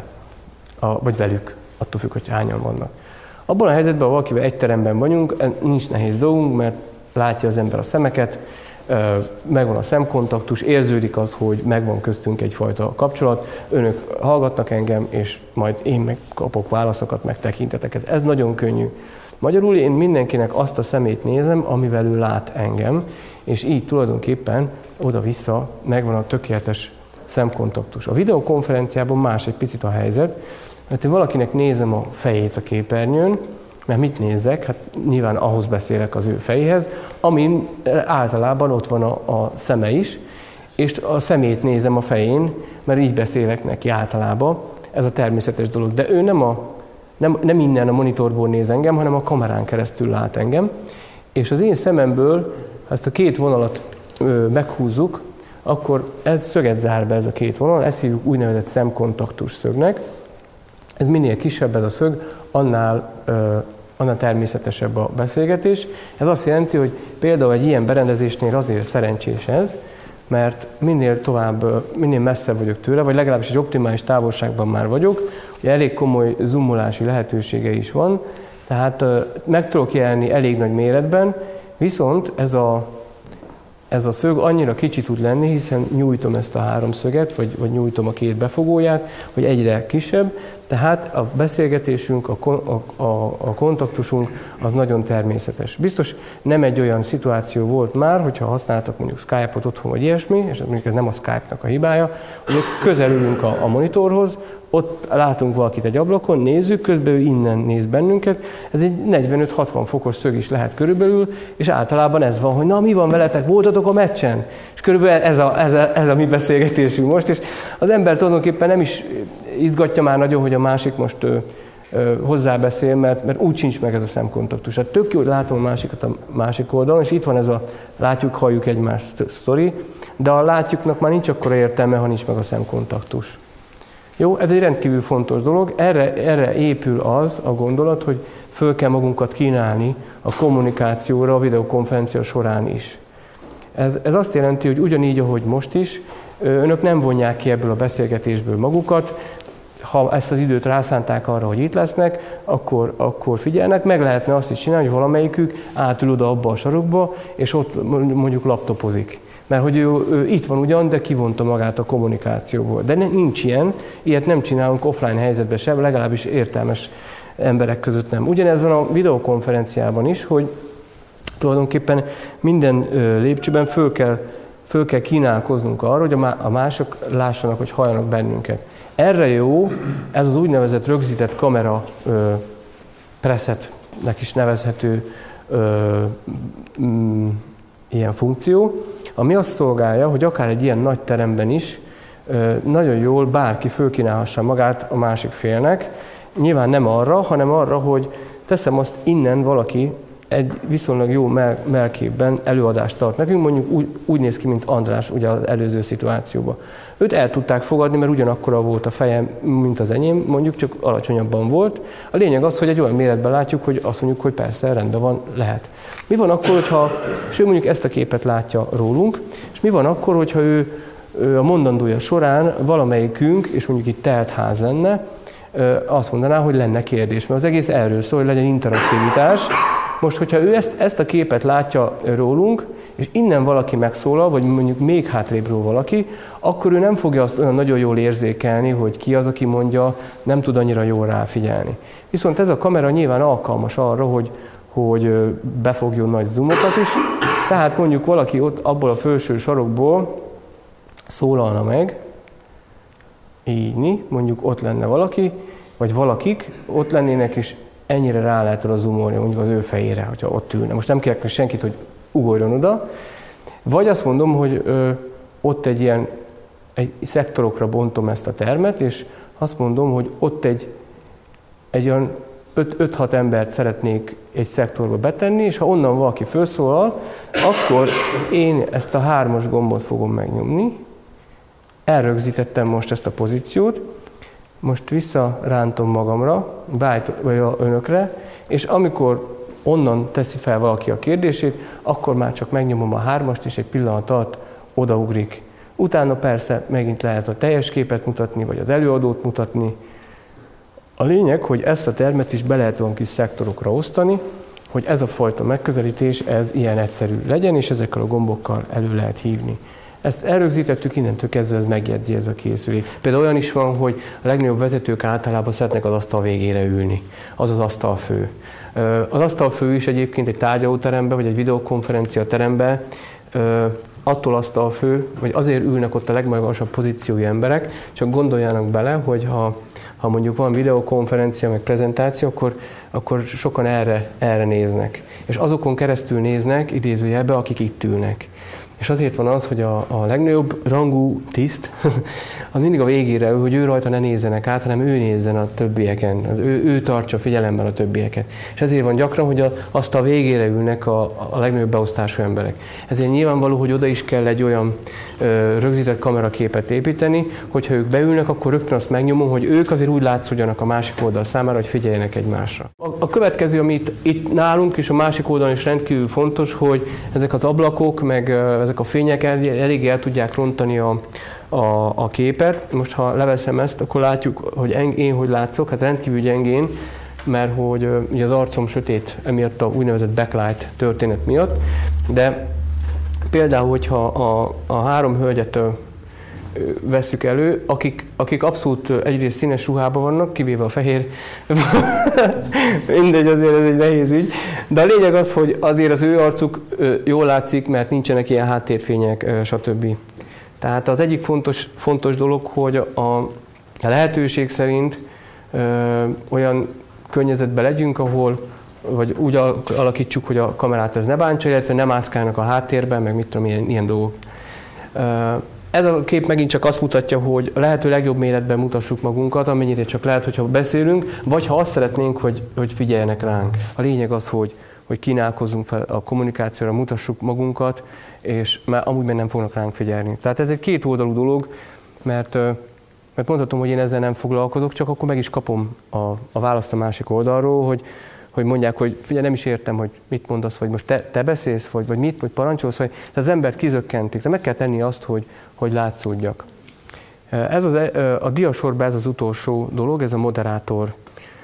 a, vagy velük, attól függ, hogy hányan vannak. Abban a helyzetben, ha valakivel egy teremben vagyunk, nincs nehéz dolgunk, mert látja az ember a szemeket, megvan a szemkontaktus, érződik az, hogy megvan köztünk egyfajta kapcsolat, önök hallgatnak engem, és majd én meg kapok válaszokat, meg tekinteteket. Ez nagyon könnyű. Magyarul én mindenkinek azt a szemét nézem, amivel ő lát engem, és így tulajdonképpen oda-vissza megvan a tökéletes szemkontaktus. A videokonferenciában más egy picit a helyzet, mert én valakinek nézem a fejét a képernyőn, mert mit nézzek? Hát nyilván ahhoz beszélek az ő fejéhez, amin általában ott van a, a szeme is, és a szemét nézem a fején, mert így beszélek neki általában. Ez a természetes dolog. De ő nem, a, nem, nem innen a monitorból néz engem, hanem a kamerán keresztül lát engem. És az én szememből, ha ezt a két vonalat ö, meghúzzuk, akkor ez szöget zár be ez a két vonal, ezt hívjuk úgynevezett szemkontaktus szögnek. Ez minél kisebb ez a szög, annál, ö, annál természetesebb a beszélgetés. Ez azt jelenti, hogy például egy ilyen berendezésnél azért szerencsés ez, mert minél tovább, minél messzebb vagyok tőle, vagy legalábbis egy optimális távolságban már vagyok, ugye elég komoly zoomolási lehetősége is van, tehát ö, meg tudok jelenni elég nagy méretben, viszont ez a ez a szög annyira kicsi tud lenni, hiszen nyújtom ezt a háromszöget, vagy, vagy nyújtom a két befogóját, hogy egyre kisebb, tehát a beszélgetésünk, a, a, a, a kontaktusunk az nagyon természetes. Biztos nem egy olyan szituáció volt már, hogyha használtak mondjuk Skype-ot otthon, vagy ilyesmi, és mondjuk ez nem a Skype-nak a hibája, hogy közel ülünk a, a monitorhoz, ott látunk valakit egy ablakon, nézzük, közben ő innen néz bennünket, ez egy negyvenöt-hatvan fokos szög is lehet körülbelül, és általában ez van, hogy na mi van veletek, voltatok a meccsen? És körülbelül ez a, ez a, ez a mi beszélgetésünk most, és az ember tulajdonképpen nem is izgatja már nagyon, hogy a másik most ö, ö, hozzábeszél, mert, mert úgy sincs meg ez a szemkontaktus. Hát tök jó, hogy látom a másikat a másik oldalon, és itt van ez a látjuk, halljuk egymást sztori, de a látjuknak már nincs akkora értelme, ha nincs meg a szemkontaktus. Jó, ez egy rendkívül fontos dolog, erre, erre épül az a gondolat, hogy föl kell magunkat kínálni a kommunikációra a videokonferencia során is. Ez, ez azt jelenti, hogy ugyanígy, ahogy most is, önök nem vonják ki ebből a beszélgetésből magukat, ha ezt az időt rászánták arra, hogy itt lesznek, akkor, akkor figyelnek, meg lehetne azt is csinálni, hogy valamelyikük átül oda abba a sarokba, és ott mondjuk laptopozik. Mert hogy ő, ő itt van ugyan, de kivonta magát a kommunikációból. De ne, nincs ilyen, ilyet nem csinálunk offline helyzetben sem, legalábbis értelmes emberek között nem. Ugyanez van a videokonferenciában is, hogy tulajdonképpen minden lépcsőben föl kell, föl kell kínálkoznunk arra, hogy a mások lássanak, hogy halljanak bennünket. Erre jó ez az úgynevezett rögzített kamera ö, presetnek is nevezhető ö, mm, ilyen funkció, ami azt szolgálja, hogy akár egy ilyen nagy teremben is ö, nagyon jól bárki fölkínálhassa magát a másik félnek. Nyilván nem arra, hanem arra, hogy teszem azt, innen valaki egy viszonylag jó mell- mellképben előadást tart nekünk, mondjuk úgy, úgy néz ki, mint András ugye az előző szituációban. Őt el tudták fogadni, mert ugyanakkora volt a feje, mint az enyém, mondjuk csak alacsonyabban volt. A lényeg az, hogy egy olyan méretben látjuk, hogy azt mondjuk, hogy persze, rendben van, lehet. Mi van akkor, hogyha, és ő mondjuk ezt a képet látja rólunk, és mi van akkor, hogyha ő, ő a mondandója során valamelyikünk, és mondjuk itt telt ház lenne, azt mondaná, hogy lenne kérdés, mert az egész erről szól, hogy legyen interaktivitás. Most, hogyha ő ezt, ezt a képet látja rólunk, és innen valaki megszólal, vagy mondjuk még hátrébről valaki, akkor ő nem fogja azt olyan nagyon jól érzékelni, hogy ki az, aki mondja, nem tud annyira jól ráfigyelni. Viszont ez a kamera nyilván alkalmas arra, hogy, hogy befogjon nagy zoomokat is, tehát mondjuk valaki ott abból a felső sarokból szólalna meg, így, mondjuk ott lenne valaki, vagy valakik ott lennének, és ennyire rá lehet oda zoomolni mondjuk az ő fejére, hogyha ott ülne. Most nem kérek senkit, hogy ugorjon oda. Vagy azt mondom, hogy ö, ott egy ilyen egy szektorokra bontom ezt a termet, és azt mondom, hogy ott egy, egy olyan öt-hat embert szeretnék egy szektorba betenni, és ha onnan valaki felszólal, akkor én ezt a hármas gombot fogom megnyomni. Elrögzítettem most ezt a pozíciót, most visszarántom magamra, vagy önökre, és amikor onnan teszi fel valaki a kérdését, akkor már csak megnyomom a hármast, és egy pillanat alatt odaugrik. Utána persze megint lehet a teljes képet mutatni, vagy az előadót mutatni. A lényeg, hogy ezt a termet is be lehet olyan kis szektorokra osztani, hogy ez a fajta megközelítés, ez ilyen egyszerű legyen, és ezekkel a gombokkal elő lehet hívni. Ezt elrögzítettük, innentől kezdve ez megjegyzi ez a készülék. Például olyan is van, hogy a legnagyobb vezetők általában szeretnek az asztal végére ülni. Az az asztalfő. Az asztalfő is egyébként egy tárgyalóteremben, vagy egy videokonferencia teremben attól asztalfő, vagy azért ülnek ott a legmagasabb pozíciói emberek, csak gondoljanak bele, hogy ha, ha mondjuk van videokonferencia, meg prezentáció, akkor, akkor sokan erre, erre néznek. És azokon keresztül néznek, idézőjelbe, akik itt ülnek. És azért van az, hogy a, a legnagyobb rangú tiszt, az mindig a végére, hogy ő rajta ne nézzenek át, hanem ő nézzen a többieken, ő, ő tartsa figyelemben a többieket. És ezért van gyakran, hogy a, azt a végére ülnek a, a legnagyobb beosztású emberek. Ezért nyilvánvaló, hogy oda is kell egy olyan ö, rögzített kameraképet építeni, hogyha ők beülnek, akkor rögtön azt megnyomom, hogy ők azért úgy látszódjanak a másik oldal számára, hogy figyeljenek egymásra. A, a következő, ami itt, itt nálunk és a másik oldalon is rendkívül fontos, hogy ezek az ablakok, meg ezek a fények el, elég el tudják rontani a, a, a képet. Most ha leveszem ezt, akkor látjuk, hogy én hogy látszok, hát rendkívül gyengén, mert hogy ugye az arcom sötét emiatt a úgynevezett backlight történet miatt, de Például, hogyha a, a három hölgyet vesszük elő, akik, akik abszolút egyrészt színes ruhában vannak, kivéve a fehér, mindegy, azért ez egy nehéz ügy, de a lényeg az, hogy azért az ő arcuk jól látszik, mert nincsenek ilyen háttérfények, stb. Tehát az egyik fontos, fontos dolog, hogy a lehetőség szerint ö, olyan környezetben legyünk, ahol vagy úgy alakítsuk, hogy a kamerát ez ne bántsa, illetve nem mászkálnak a háttérben, meg mit tudom, ilyen, ilyen dolgok. Ez a kép megint csak azt mutatja, hogy a lehető legjobb méretben mutassuk magunkat, amennyire csak lehet, hogyha beszélünk, vagy ha azt szeretnénk, hogy, hogy figyeljenek ránk. A lényeg az, hogy, hogy kínálkozzunk fel a kommunikációra, mutassuk magunkat, és mert amúgy meg nem fognak ránk figyelni. Tehát ez egy kétoldalú dolog, mert, mert mondhatom, hogy én ezzel nem foglalkozok, csak akkor meg is kapom a, a választ a másik oldalról, hogy hogy mondják, hogy figyelj, nem is értem, hogy mit mondasz, vagy most te, te beszélsz, vagy, vagy mit, vagy parancsolsz, vagy tehát az embert kizökkentik, de meg kell tenni azt, hogy, hogy látszódjak. Ez az, a diasorban ez az utolsó dolog, ez a moderátornak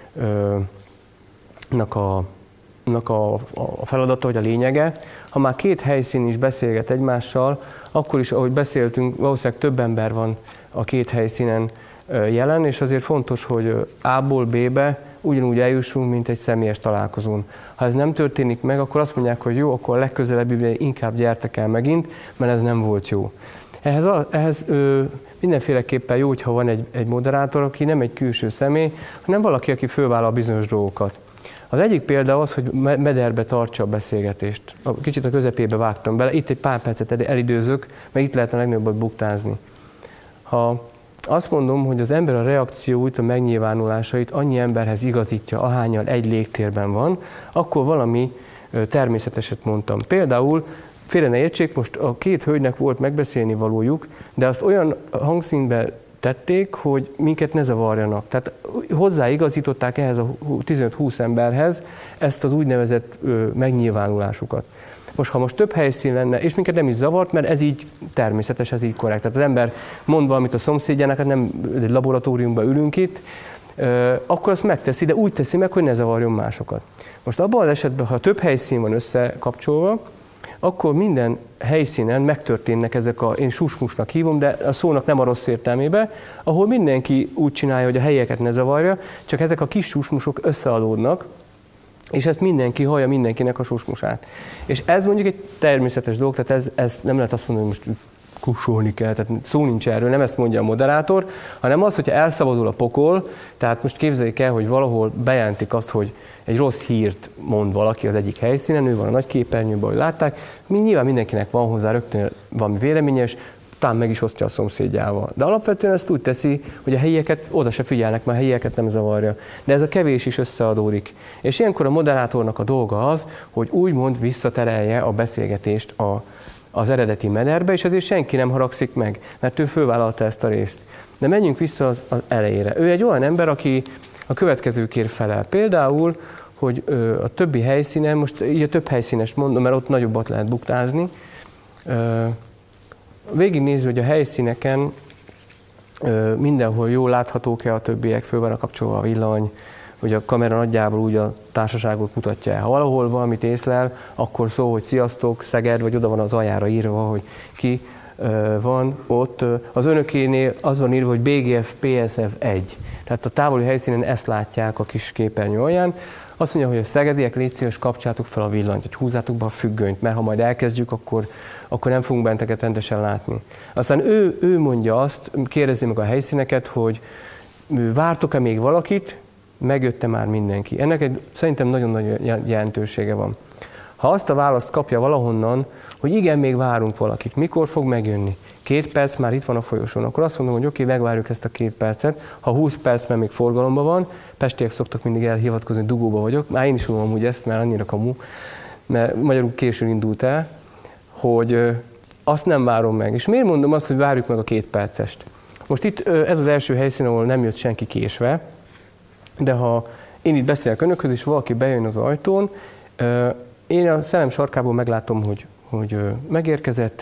a, a, a feladata, vagy a lényege. Ha már két helyszín is beszélget egymással, akkor is, ahogy beszéltünk, valószínűleg több ember van a két helyszínen jelen, és azért fontos, hogy A-ból B-be ugyanúgy eljussunk, mint egy személyes találkozón. Ha ez nem történik meg, akkor azt mondják, hogy jó, akkor a legközelebbiben inkább gyertek el megint, mert ez nem volt jó. Ehhez, a, ehhez ö, mindenféleképpen jó, hogyha van egy, egy moderátor, aki nem egy külső személy, hanem valaki, aki fölvállal bizonyos dolgokat. Az egyik példa az, hogy mederbe tartsa a beszélgetést. Kicsit a közepébe vágtam bele, itt egy pár percet elidőzök, mert itt lehetne legnagyobbat buktázni. Ha azt mondom, hogy az ember a reakcióit, a megnyilvánulásait annyi emberhez igazítja, ahányan egy légtérben van, akkor valami természeteset mondtam. Például, félre ne értsék, most a két hölgynek volt megbeszélni valójuk, de azt olyan hangszínbe tették, hogy minket ne zavarjanak. Tehát hozzáigazították ehhez a tizenöt-húsz emberhez ezt az úgynevezett megnyilvánulásukat. Most, ha most több helyszín lenne, és minket nem is zavart, mert ez így természetes, ez így korrekt. Tehát az ember mond valamit a szomszédjának, hát nem egy laboratóriumban ülünk itt, akkor azt megteszi, de úgy teszi meg, hogy ne zavarjon másokat. Most abban az esetben, ha több helyszín van összekapcsolva, akkor minden helyszínen megtörténnek ezek a, én susmusnak hívom, de a szónak nem a rossz értelmébe, ahol mindenki úgy csinálja, hogy a helyeket ne zavarja, csak ezek a kis susmusok összeadódnak, és ezt mindenki hallja, mindenkinek a susmusát. És ez mondjuk egy természetes dolog, tehát ez, ez nem lehet azt mondani, hogy most kussolni kell, tehát szó nincs erről, nem ezt mondja a moderátor, hanem az, hogyha elszabadul a pokol, tehát most képzeljék el, hogy valahol bejelentik azt, hogy egy rossz hírt mond valaki az egyik helyszínen, ő van a nagy képernyőben, hogy látták, nyilván mindenkinek van hozzá rögtön valami véleményes, talán meg is osztja a szomszédjával. De alapvetően ezt úgy teszi, hogy a helyieket oda se figyelnek, mert a helyieket nem zavarja. De ez a kevés is összeadódik. És ilyenkor a moderátornak a dolga az, hogy úgymond visszaterelje a beszélgetést a, az eredeti mederbe, és ezért senki nem haragszik meg, mert ő fölvállalta ezt a részt. De menjünk vissza az, az elejére. Ő egy olyan ember, aki a következőkért felel. Például, hogy a többi helyszínen, most így a több helyszínes mondom, mert ott nagyobbat lehet buktázni, végignézni, hogy a helyszíneken ö, mindenhol jól láthatók-e a többiek, föl van a kapcsolva a villany, hogy a kamera nagyjából úgy a társaságot mutatja el. Ha valahol valamit észlel, akkor szól, hogy sziasztok, Szeged, vagy oda van az aljára írva, hogy ki ö, van ott. Az önökénél az van írva, hogy bé gé ef pé es ef egy. Tehát a távoli helyszínen ezt látják a kis képernyő alján. Azt mondja, hogy a szegediek, légy szíves, kapcsátok fel a villanyt, hogy húzzátok be a függönyt, mert ha majd elkezdjük, akkor, akkor nem fogunk benteket rendesen látni. Aztán ő, ő mondja azt, kérdezi meg a helyszíneket, hogy vártok-e még valakit, megjötte már mindenki. Ennek egy, szerintem nagyon nagy jelentősége van. Ha azt a választ kapja valahonnan, hogy igen, még várunk valakit, mikor fog megjönni? Két perc már itt van a folyosón, akkor azt mondom, hogy oké, okay, megvárjuk ezt a két percet. Ha húsz perc, mert még forgalomban van, pestiek szoktak mindig elhivatkozni, dugóba vagyok, már én is mondom amúgy ezt, mert annyira kamu, mert magyarul későn indult el, hogy azt nem várom meg. És miért mondom azt, hogy várjuk meg a két percest? Most itt ez az első helyszín, ahol nem jött senki késve, de ha én itt beszélek önökhöz, és valaki bejön az ajtón, én a szemem sarkából meglátom, hogy, hogy megérkezett,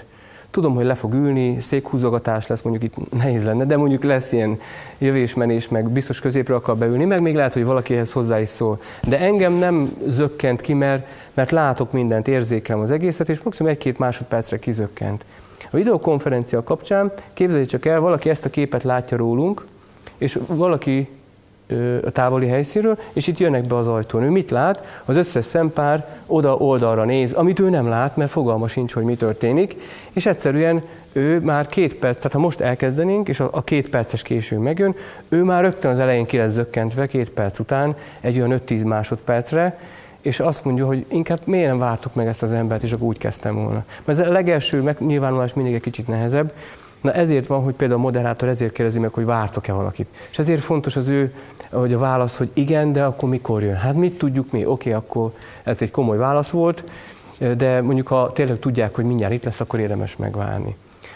Tudom, hogy le fog ülni, székhúzogatás lesz, mondjuk itt nehéz lenne, de mondjuk lesz ilyen jövésmenés, meg biztos középre akar beülni, meg még lehet, hogy valaki ehhez hozzá is szól. De engem nem zökkent ki, mert, mert látok mindent, érzékelem az egészet, és maximum egy-két másodpercre kizökkent. A videokonferencia kapcsán képzeljék csak el, valaki ezt a képet látja rólunk, és valaki a távoli helyszínről, és itt jönnek be az ajtón. Ő mit lát? Az összes szempár oda oldalra néz, amit ő nem lát, mert fogalma sincs, hogy mi történik, és egyszerűen ő már két perc, tehát ha most elkezdenénk, és a, a két perces késő megjön, ő már rögtön az elején ki lesz zökkentve, két perc után, egy olyan öt-tíz másodpercre, és azt mondja, hogy inkább miért nem vártuk meg ezt az embert, és akkor úgy kezdtem volna. Mert ez a legelső megnyilvánulás mindig egy kicsit nehezebb. Na ezért van, hogy például a moderátor ezért kérdezi meg, hogy vártok-e valakit. És ezért fontos az ő, hogy a válasz, hogy igen, de akkor mikor jön? Hát mit tudjuk mi? Oké, akkor ez egy komoly válasz volt, de mondjuk ha tényleg tudják, hogy mindjárt itt lesz, akkor érdemes megvárni.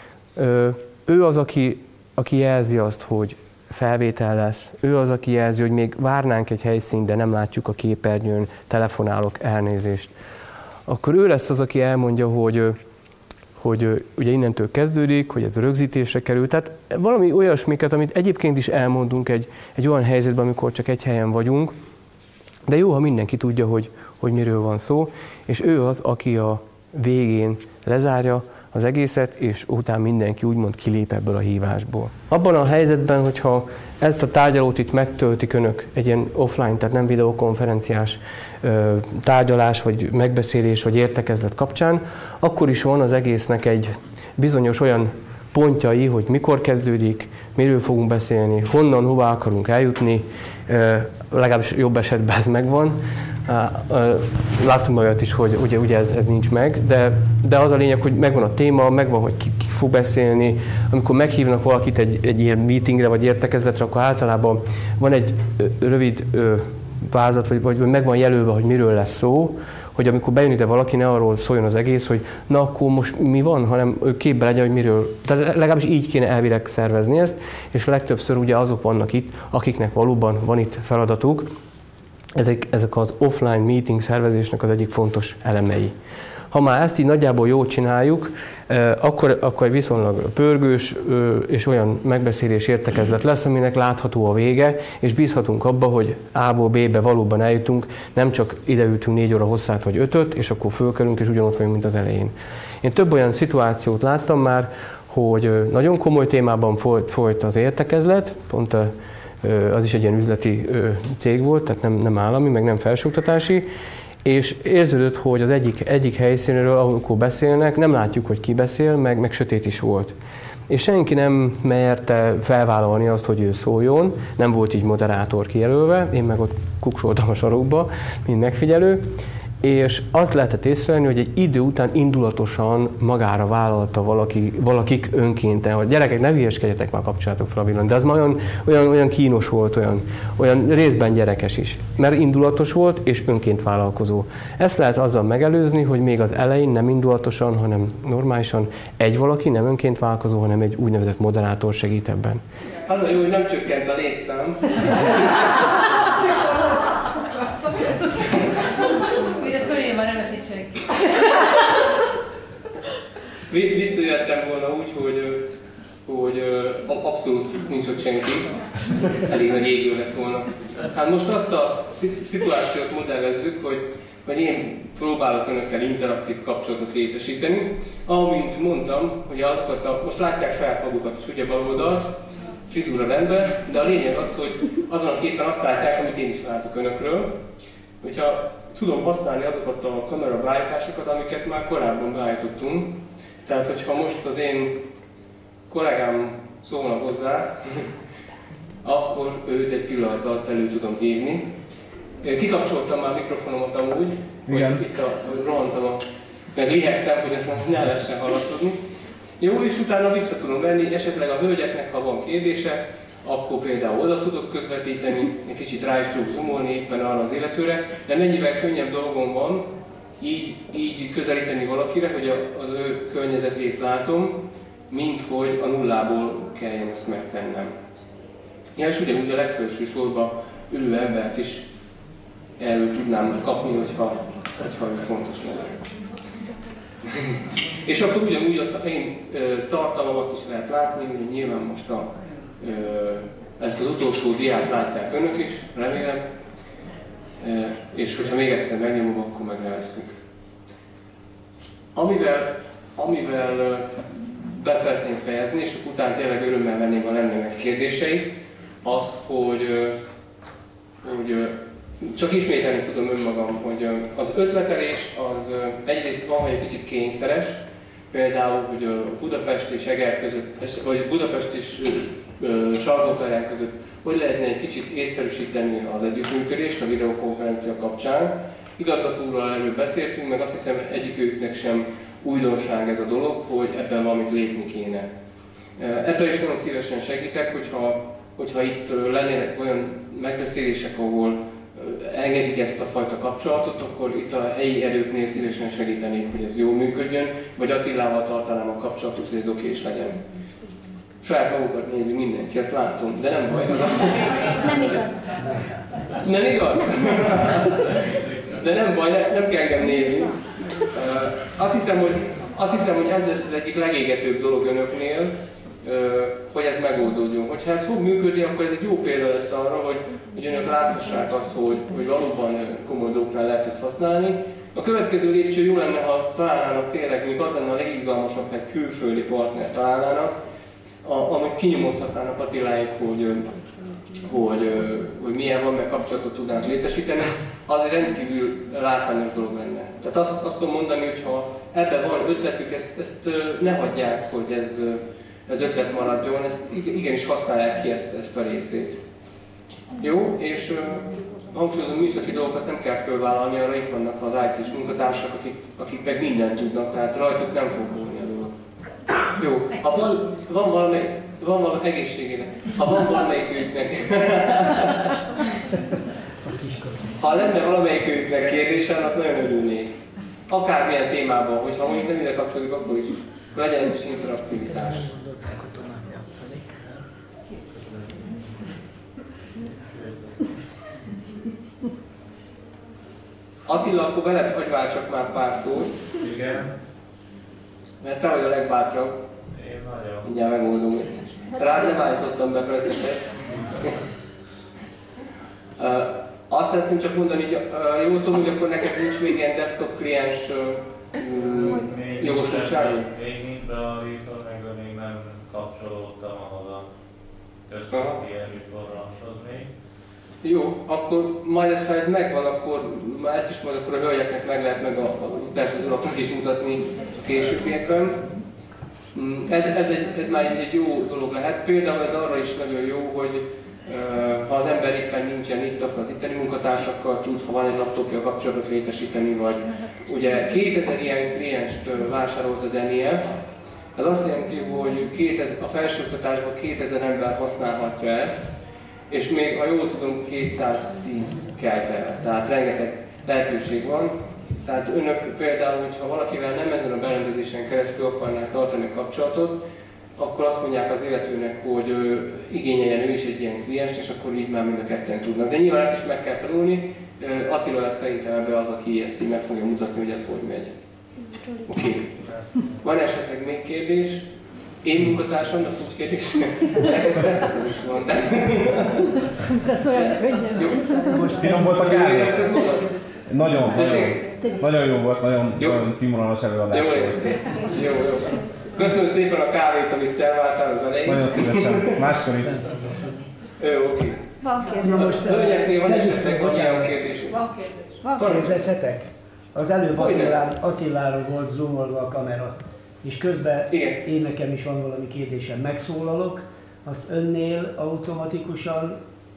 Ő az, aki, aki jelzi azt, hogy felvétel lesz. Ő az, aki jelzi, hogy még várnánk egy helyszínt, de nem látjuk a képernyőn, telefonálok, elnézést. Akkor ő lesz az, aki elmondja, hogy hogy ugye innentől kezdődik, hogy ez rögzítésre kerül. Tehát valami olyasmiket, amit egyébként is elmondunk egy, egy olyan helyzetben, amikor csak egy helyen vagyunk, de jó, ha mindenki tudja, hogy, hogy miről van szó, és ő az, aki a végén lezárja az egészet, és utána mindenki úgymond kilép ebből a hívásból. Abban a helyzetben, hogyha ezt a tárgyalót itt megtöltik önök egy ilyen offline, tehát nem videokonferenciás ö, tárgyalás, vagy megbeszélés, vagy értekezlet kapcsán, akkor is van az egésznek egy bizonyos olyan pontjai, hogy mikor kezdődik, miről fogunk beszélni, honnan, hova akarunk eljutni, ö, legalábbis jobb esetben ez megvan. Láttunk olyat is, hogy ugye, ugye ez, ez nincs meg, de, de az a lényeg, hogy megvan a téma, megvan, hogy ki, ki fog beszélni. Amikor meghívnak valakit egy, egy ilyen meetingre vagy értekezletre, akkor általában van egy rövid ö, vázat, vagy, vagy meg van jelölve, hogy miről lesz szó, hogy amikor bejön ide valaki, ne arról szóljon az egész, hogy na akkor most mi van, hanem ő képbe legyen, hogy miről. Tehát legalábbis így kéne elvileg szervezni ezt, és legtöbbször ugye azok vannak itt, akiknek valóban van itt feladatuk. Ezek, ezek az offline meeting szervezésnek az egyik fontos elemei. Ha már ezt így nagyjából jól csináljuk, akkor, akkor egy viszonylag pörgős és olyan megbeszélés értekezlet lesz, aminek látható a vége, és bízhatunk abba, hogy A-ból B-be valóban eljutunk, nem csak ideültünk négy óra hosszát vagy ötöt, és akkor fölkelünk, és ugyanott vagyunk, mint az elején. Én több olyan szituációt láttam már, hogy nagyon komoly témában folyt, folyt az értekezlet, pont az is egy ilyen üzleti cég volt, tehát nem, nem állami, meg nem felsőoktatási, és érződött, hogy az egyik, egyik helyszínről, amikor beszélnek, nem látjuk, hogy ki beszél, meg, meg sötét is volt. És senki nem merte felvállalni azt, hogy ő szóljon, nem volt így moderátor kijelölve, én meg ott kuksoltam a sarokba, mint megfigyelő, és azt lehetett észrevenni, hogy egy idő után indulatosan magára vállalta valaki, valakik önkénten, hogy gyerekek, ne hülyeskedjetek, már kapcsoljátok fel a villant, de az már olyan, olyan, olyan kínos volt, olyan, olyan részben gyerekes is, mert indulatos volt és önként vállalkozó. Ezt lehet azzal megelőzni, hogy még az elején nem indulatosan, hanem normálisan egy valaki, nem önként vállalkozó, hanem egy úgynevezett moderátor segít ebben. Az a jó, hogy nem csökkent a létszám. Visszajöttem volna úgy, hogy, hogy abszolút nincs ott senki, elég nagy égő lett volna. Hát most azt a szituációt modellezzük, hogy, hogy én próbálok önökkel interaktív kapcsolatot létesíteni. Amint mondtam, hogy azokat a, most látják saját magukat is, ugye bal oldalt, frizura rendben, de a lényeg az, hogy azon a képen azt látják, amit én is látok önökről. Hogyha tudom használni azokat a kamera beállításokat, amiket már korábban beállítottunk, tehát, hogyha most az én kollégám szólna hozzá, akkor őt egy pillanat alatt elő tudom hívni. Kikapcsoltam már a mikrofonomat amúgy, igen, hogy itt a, rohantam, a, meg lihegtem, hogy ezt ne lehessen hallatszódni. Jó, és utána vissza tudom venni, esetleg a hölgyeknek, ha van kérdése, akkor például oda tudok közvetíteni, egy kicsit rá is tudok zoomolni éppen arra az illetőre, de mennyivel könnyebb dolgom van, Így, így közelíteni valakire, hogy a, az ő környezetét látom, mint hogy a nullából kelljen ezt megtennem. Ja, és ugyanúgy a legfelső sorba ülő embert is elő tudnám kapni, hogyha, hogyha fontos lenne. És akkor ugyanúgy a én tartalmamat is lehet látni, hogy nyilván most a, ezt az utolsó diát látják önök is, remélem, és hogyha még egyszer megnyomom, akkor meg elveszünk. Amivel, amivel be szeretném fejezni, és akkor utána tényleg örömmel venném, ha lennének kérdései, az, hogy, hogy csak ismételni tudom önmagam, hogy az ötletelés az egyrészt van, hogy egy kicsit kényszeres, például, hogy a Budapest és Eger között, vagy Budapest és Salgótarján között hogy lehetne egy kicsit észszerűsíteni az együttműködést a videokonferencia kapcsán. Igazgatóról előbb beszéltünk, meg azt hiszem egyikőknek sem újdonság ez a dolog, hogy ebben valamit lépni kéne. Ebben is nagyon szívesen segítek, hogyha, hogyha itt lennének olyan megbeszélések, ahol engedik ezt a fajta kapcsolatot, akkor itt a helyi erőknél szívesen segítenék, hogy ez jól működjön, vagy Attilával tartanám a kapcsolatot, hogy ez okés legyen. Saját magukat nézi mindenki, ezt látom, de nem baj. Nem igaz. Nem igaz? De nem baj, ne, nem kell engem nézni. Azt hiszem, hogy, azt hiszem, hogy ez lesz az egyik legégetőbb dolog önöknél, hogy ez megoldódjon. Hogyha ez fog működni, akkor ez egy jó példa lesz arra, hogy, hogy önök láthassák azt, hogy, hogy valóban komoly dolgoknál lehet ezt használni. A következő lépcső jó lenne, ha találnának tényleg, mondjuk az lenne a legizgalmasabb, hogy külföldi partner találnának, a, amit kinyomozhatnának Attiláék, hogy, hogy, hogy milyen van, meg kapcsolatot tudnánk létesíteni, az egy rendkívül látványos dolog lenne. Tehát azt, azt tudom mondani, hogy ha ebben van ötletük, ezt, ezt ne hagyják, hogy ez, ez ötlet maradjon, ezt igenis használják ki ezt, ezt a részét. Jó, és uh, hangsúlyozom, műszaki dolgokat nem kell fölvállalni, arra itt vannak az í té-s munkatársak, akik, akik meg mindent tudnak, tehát rajtuk nem fog múlni a dolog. Jó, ha van, van valami, van valami egészségére, ha van valamelyikőknek, ha lenne valamelyikőknek kérdése, annak nagyon örülnék. Akármilyen témában, hogyha mondjuk nem ide kapcsolódik, akkor is legyen egy kis interaktivitás. Attila, akkor veled hagyvál csak már pár szót. Igen. Mert te vagy a legbátrabb. Én nagyon. Mindjárt megoldom. Rád nem állítottam be prezentet. uh, azt szeretném csak mondani, hogy uh, jól tudom, hogy akkor neked nincs még ilyen desktop kliens uh, jogosultságod? Még nincs beállítva, meg még nem kapcsolódtam ahhoz a központi erőforráshoz még. Jó, akkor majd ez, ha ez megvan, akkor már ezt is majd akkor a hölgyeknek meg lehet, meg a, a persze az uraknak is mutatni a későbbiekben. Ez, ez, egy, ez már egy, egy jó dolog lehet. Például ez arra is nagyon jó, hogy uh, ha az ember éppen nincsen itt, akkor az itteni munkatársakkal tud, ha van egy laptopja, kapcsolatot létesíteni, vagy ugye kétezer ilyen klienst vásárolt az en i ef. Ez azt jelenti, hogy kétezer, a felsőoktatásban kétezer ember használhatja ezt, és még, ha jól tudom, kétszáztíz kelt el, tehát rengeteg lehetőség van. Tehát önök például, hogyha valakivel nem ezen a berendezésen keresztül akarnák tartani a kapcsolatot, akkor azt mondják az illetőnek, hogy ő, igényeljen ő is egy ilyen klienst, és akkor így már mind a ketten tudnak. De nyilván ezt is meg kell tanulni. Attila lesz szerintem ebbe az, aki ezt így meg fogja mutatni, hogy ez hogy megy. Oké. Okay. Van esetleg még kérdés? Én munkatársamnak tudsz kérdés? Nekem is van. Ez olyan könnyen. Most finom volt a kávé. Nagyon, nagyon, nagyon jó volt, nagyon, nagyon színvonalas előadás. Jó, jó, jó. Köszönöm szépen a kávét, amit szerváltál az elején. Nagyon szívesen, máskor is. Jó, oké. Van kérdés. Hölgyeknél van esetleg bocsánat kérdésünk? Van kérdés. Van kérdezhetek? Az előbb Attilár, Attilára volt zoomolva a kamera, és közben igen, én nekem is van valami kérdésem. Megszólalok, azt önnél automatikusan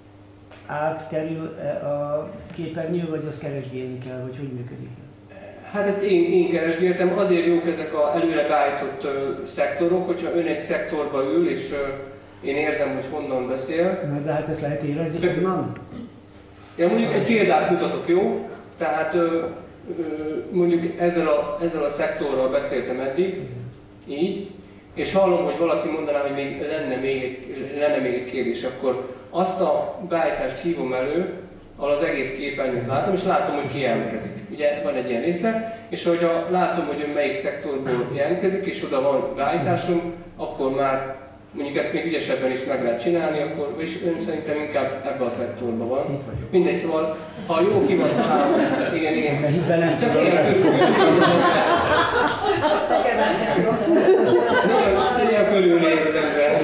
átkerül a képernyő, vagy azt keresgélni kell, vagy hogy működik? Hát ezt én, én keresgéltem, azért jók ezek az előre beállított uh, szektorok, hogyha ön egy szektorba ül, és uh, én érzem, hogy honnan beszél. Na, de hát ezt lehet érezni, hogy van? Ja, mondjuk egy példát mutatok, jó? Tehát uh, uh, mondjuk ezzel a, ezzel a szektorral beszéltem eddig, így, és hallom, hogy valaki mondaná, hogy még lenne még egy, lenne még egy kérdés, akkor azt a beállítást hívom elő, ahol az egész képernyőt látom, és látom, hogy ki jelentkezik. Ugye van egy ilyen része, és ahogy a, látom, hogy ön melyik szektorból jelentkezik, és oda van beállításom, akkor már mondjuk ezt még ügyesebben is meg lehet csinálni, akkor, és ön szerintem inkább ebben a szektorban van. Mindegy, szóval, ha jó ki van találva, igen, igen. Csak ilyen Ilyen körülnéz az ember.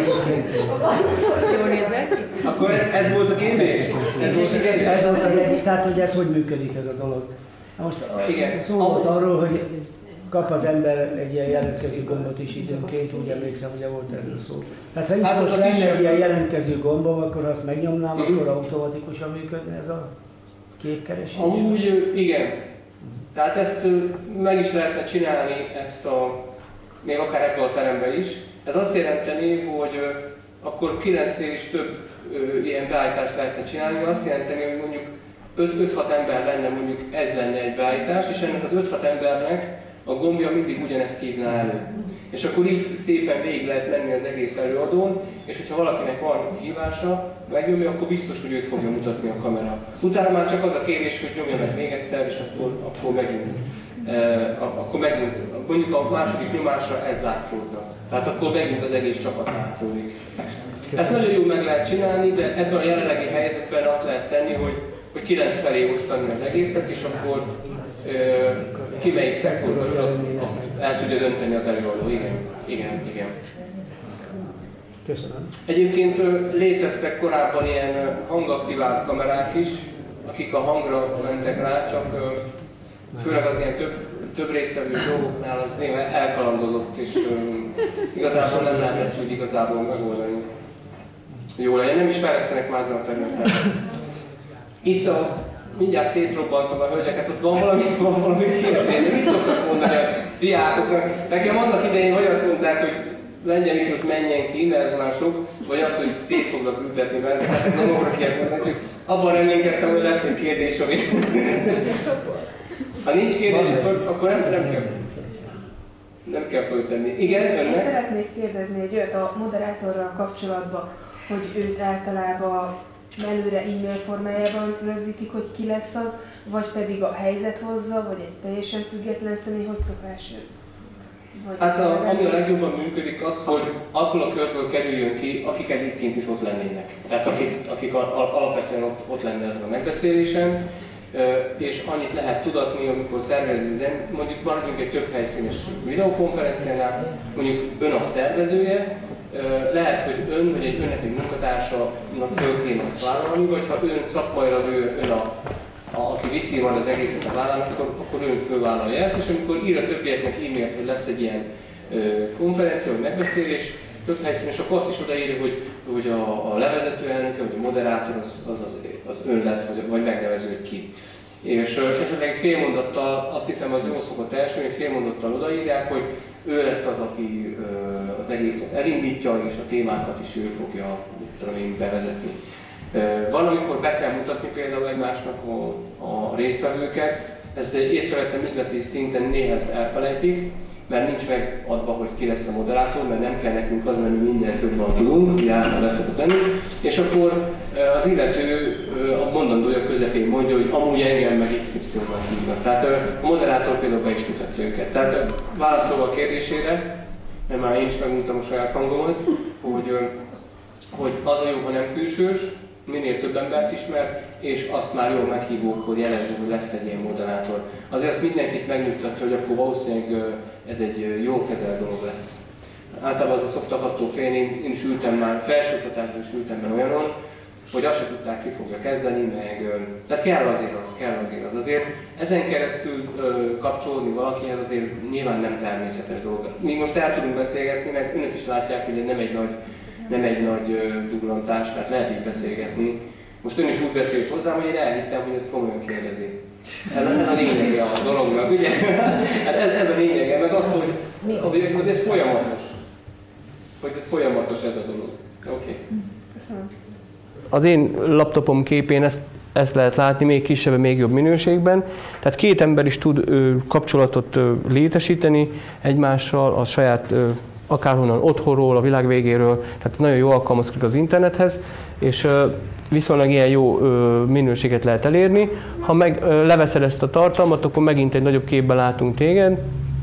Akkor ez volt a kérdés? Ez volt a kérdés? Ez volt az egyik, tehát hogy ez hogy működik ez a dolog. Most igen. Szó volt arról, hogy kap az ember egy ilyen jelentkező gombot is időnként, úgy emlékszem, ugye volt erről szó. Tehát ha itt hát most lenne egy ilyen jelentkező gombom, akkor azt megnyomnám, mm-hmm. akkor automatikusan működne ez a képkeresés? Amúgy igen. Tehát ezt meg is lehetne csinálni, ezt a, még akár ebben a teremben is. Ez azt jelenteni, hogy akkor kilencnél is több ö, ilyen beállítást lehetne csinálni, azt jelenteni, hogy mondjuk öt-hat ember lenne, mondjuk ez lenne egy beállítás, és ennek az öt-hat embernek a gombja mindig ugyanezt hívná elő. És akkor így szépen végig lehet menni az egész előadón, és hogyha valakinek van hívása, megnyomja, akkor biztos, hogy őt fogja mutatni a kamera. Utána már csak az a kérés, hogy nyomja meg még egyszer, és akkor, akkor megint. E, akkor megint, mondjuk a második nyomásra ez látszódna. Tehát akkor megint az egész csapat látszódik. Ezt nagyon jól meg lehet csinálni, de ebben a jelenlegi helyzetben azt lehet tenni, hogy, hogy kilenc felé osztani az egészet, és akkor e, ki melyik szektorban azt, azt el tudja dönteni az előadó. Igen, igen, igen. Köszönöm. Egyébként léteztek korábban ilyen hangaktivált kamerák is, akik a hangra mentek rá, csak főleg az ilyen több, több résztvevő dolgoknál az néha elkalandozott, és um, igazából nem lehetett úgy igazából megoldani. Jó legyen, nem is fejlesztenek már ezen a területen. Itt a, mindjárt szétrobbantom a hölgyeket, ott van valami, van valami kérdés. Mit szoktak mondani a diákoknak? Nekem annak idején vagy azt mondták, hogy Lengyel Miklós menjen ki, mert ez már sok, vagy azt, hogy szét foglak ültetni vele, tehát nem akarok ilyet mondani, csak abban reménykedtem, hogy lesz egy kérdés, ami... Ha nincs kérdés, akkor, akkor nem, nem kell. Nem kell föltenni. Igen, önnek? Én szeretnék kérdezni egy olyat a moderátorral kapcsolatban, hogy őt általában előre e-mail formájában rögzítik, hogy ki lesz az, vagy pedig a helyzet hozza, vagy egy teljesen független személy, hogy szokás jön? Hát a, ami a legjobban működik az, hogy abból a körből kerüljön ki, akik egyébként is ott lennének. Tehát akik, akik a, a, alapvetően ott, ott lenne ezen a megbeszélésen, és annyit lehet tudatni, amikor szervező, mondjuk maradjunk egy több helyszínes videokonferenciánál, mondjuk ön a szervezője, lehet, hogy ön vagy egy önnek egy munkatársa föl kéne vállalni, vagy ha ön szakmailag ő, ön a, a, aki viszi van az egészet a vállán, akkor, akkor ön fölvállalja ezt, és amikor ír a többieknek e-mailt, hogy lesz egy ilyen ö, konferencia, vagy megbeszélés, több helyszínes, akkor azt is odaírja, hogy, hogy a, a levezető elnöke, vagy a moderátor az, az, az, az ön lesz, vagy, vagy megneveződik ki. És esetleg egy félmondattal, azt hiszem az jól szokott első, hogy félmondattal odaírják, hogy ő lesz az, aki ö, az egészet elindítja, és a témákat is ő fogja tudom én, bevezetni. Ö, van, amikor be kell mutatni például egymásnak a, a résztvevőket, ezt észrevettem üzleti szinten néha ezt elfelejtik, mert nincs megadva, hogy ki lesz a moderátor, mert nem kell nekünk az, mert mi mindent jobban tudunk, ugye általában leszokott lenni, és akkor az illető a mondandója közepén mondja, hogy amúgy engem meg iksz ipszilon-ban hívnak. Tehát a moderátor például be is mutatja őket. Tehát válaszolva a kérdésére, mert már én is megmondtam a saját hangomat, hogy, hogy az a jó, ha nem külsős, minél több embert ismer, és azt már jól meghívók, hogy jelezni, hogy lesz egy ilyen moderátor. Azért azt mindenkit megnyugtatja, hogy akkor valószínűleg ez egy jó kezelt dolog lesz. Általában az a szoktak attól félni, én is ültem már, felsőoktatásban is ültem már olyanon, hogy azt se tudták, ki fogja kezdeni, meg... Tehát kell azért az, kell azért az. Azért ezen keresztül ö, kapcsolódni valakihez azért nyilván nem természetes dolog. Mi most el tudunk beszélgetni, meg önök is látják, hogy nem egy nagy, nem egy nagy duglantás, tehát lehet így beszélgetni. Most ön is úgy beszélt hozzám, hogy én elhittem, hogy ezt komolyan kérdezi. Ez, ez a lényege a dolognak, ugye? Hát ez, ez a lényege, meg az, hogy, hogy, hogy ez folyamatos. Hogy ez folyamatos ez a dolog. Oké. Okay. Köszönöm. Az én laptopom képén ezt, ezt lehet látni még kisebb, még jobb minőségben. Tehát két ember is tud ö, kapcsolatot ö, létesíteni egymással a saját ö, akárhonnan, otthonról, a világ végéről, tehát nagyon jó alkalmazkodik az internethez, és viszonylag ilyen jó minőséget lehet elérni. Ha meg leveszed ezt a tartalmat, akkor megint egy nagyobb képben látunk téged.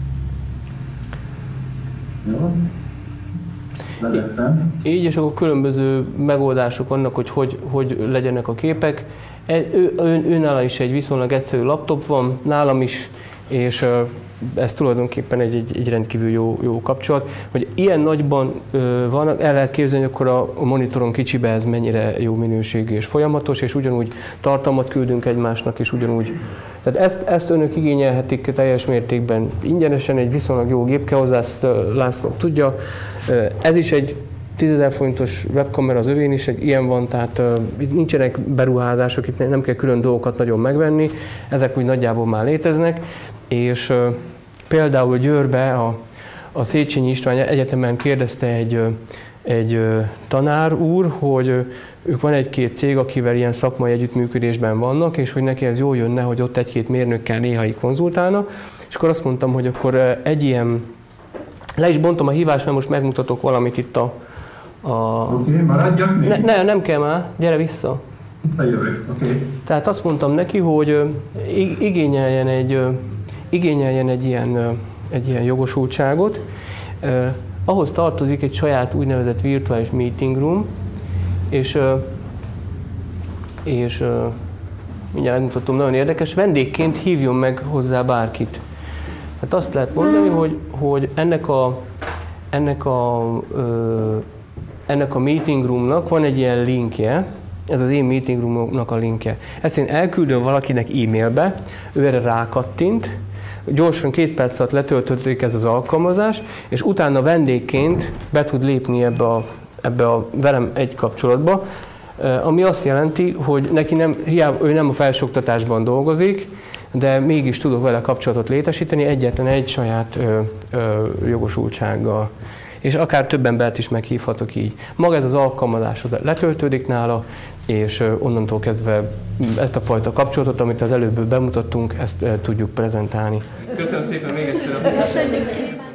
Jó. Levettem. Így, és akkor különböző megoldások vannak, hogy hogy, hogy legyenek a képek. Ő, ő, őnála is egy viszonylag egyszerű laptop van, nálam is, és ez tulajdonképpen egy, egy, egy rendkívül jó, jó kapcsolat. Hogy ilyen nagyban van, el lehet képzelni, akkor a monitoron kicsibe ez mennyire jó minőségű és folyamatos, és ugyanúgy tartalmat küldünk egymásnak, és ugyanúgy. Tehát ezt, ezt önök igényelhetik teljes mértékben ingyenesen, egy viszonylag jó gép kell hozzá, ezt László tudja. Ez is egy tízezer forintos webkamera, az övén is egy ilyen van, tehát uh, itt nincsenek beruházások, itt nem kell külön dolgokat nagyon megvenni, ezek úgy nagyjából már léteznek, és uh, például Győrbe a, a Széchenyi István Egyetemen kérdezte egy, uh, egy uh, tanár úr, hogy uh, ők van egy-két cég, akivel ilyen szakmai együttműködésben vannak, és hogy neki ez jól jönne, hogy ott egy-két mérnökkel néha így konzultálna, és akkor azt mondtam, hogy akkor uh, egy ilyen, le is bontom a hívást, mert most megmutatok valamit itt a A... Oké, okay, maradjak még? Ne, ne, nem kell már, gyere vissza. Visszajövök, oké. Okay. Tehát azt mondtam neki, hogy igényeljen egy, igényeljen egy, ilyen, egy ilyen jogosultságot. Ahhoz tartozik egy saját úgynevezett virtuális meeting room, és, és mindjárt mutatom, nagyon érdekes, vendégként hívjon meg hozzá bárkit. Hát azt lehet mondani, hogy, hogy ennek a, ennek a ennek a meeting roomnak van egy ilyen linkje, ez az én meeting roomnak a linkje. Ezt én elküldöm valakinek e-mailbe, ő erre rákattint, gyorsan két perc alatt letöltődik ez az alkalmazás, és utána vendégként be tud lépni ebbe a, ebbe a velem egy kapcsolatba, ami azt jelenti, hogy neki nem, hiába ő nem a felsőoktatásban dolgozik, de mégis tudok vele kapcsolatot létesíteni egyetlen egy saját ö, ö, jogosultsággal. És akár több embert is meghívhatok így. Maga ez az alkalmazás letöltődik nála, és onnantól kezdve ezt a fajta kapcsolatot, amit az előbb bemutattunk, ezt tudjuk prezentálni. Köszönöm szépen még egyszer.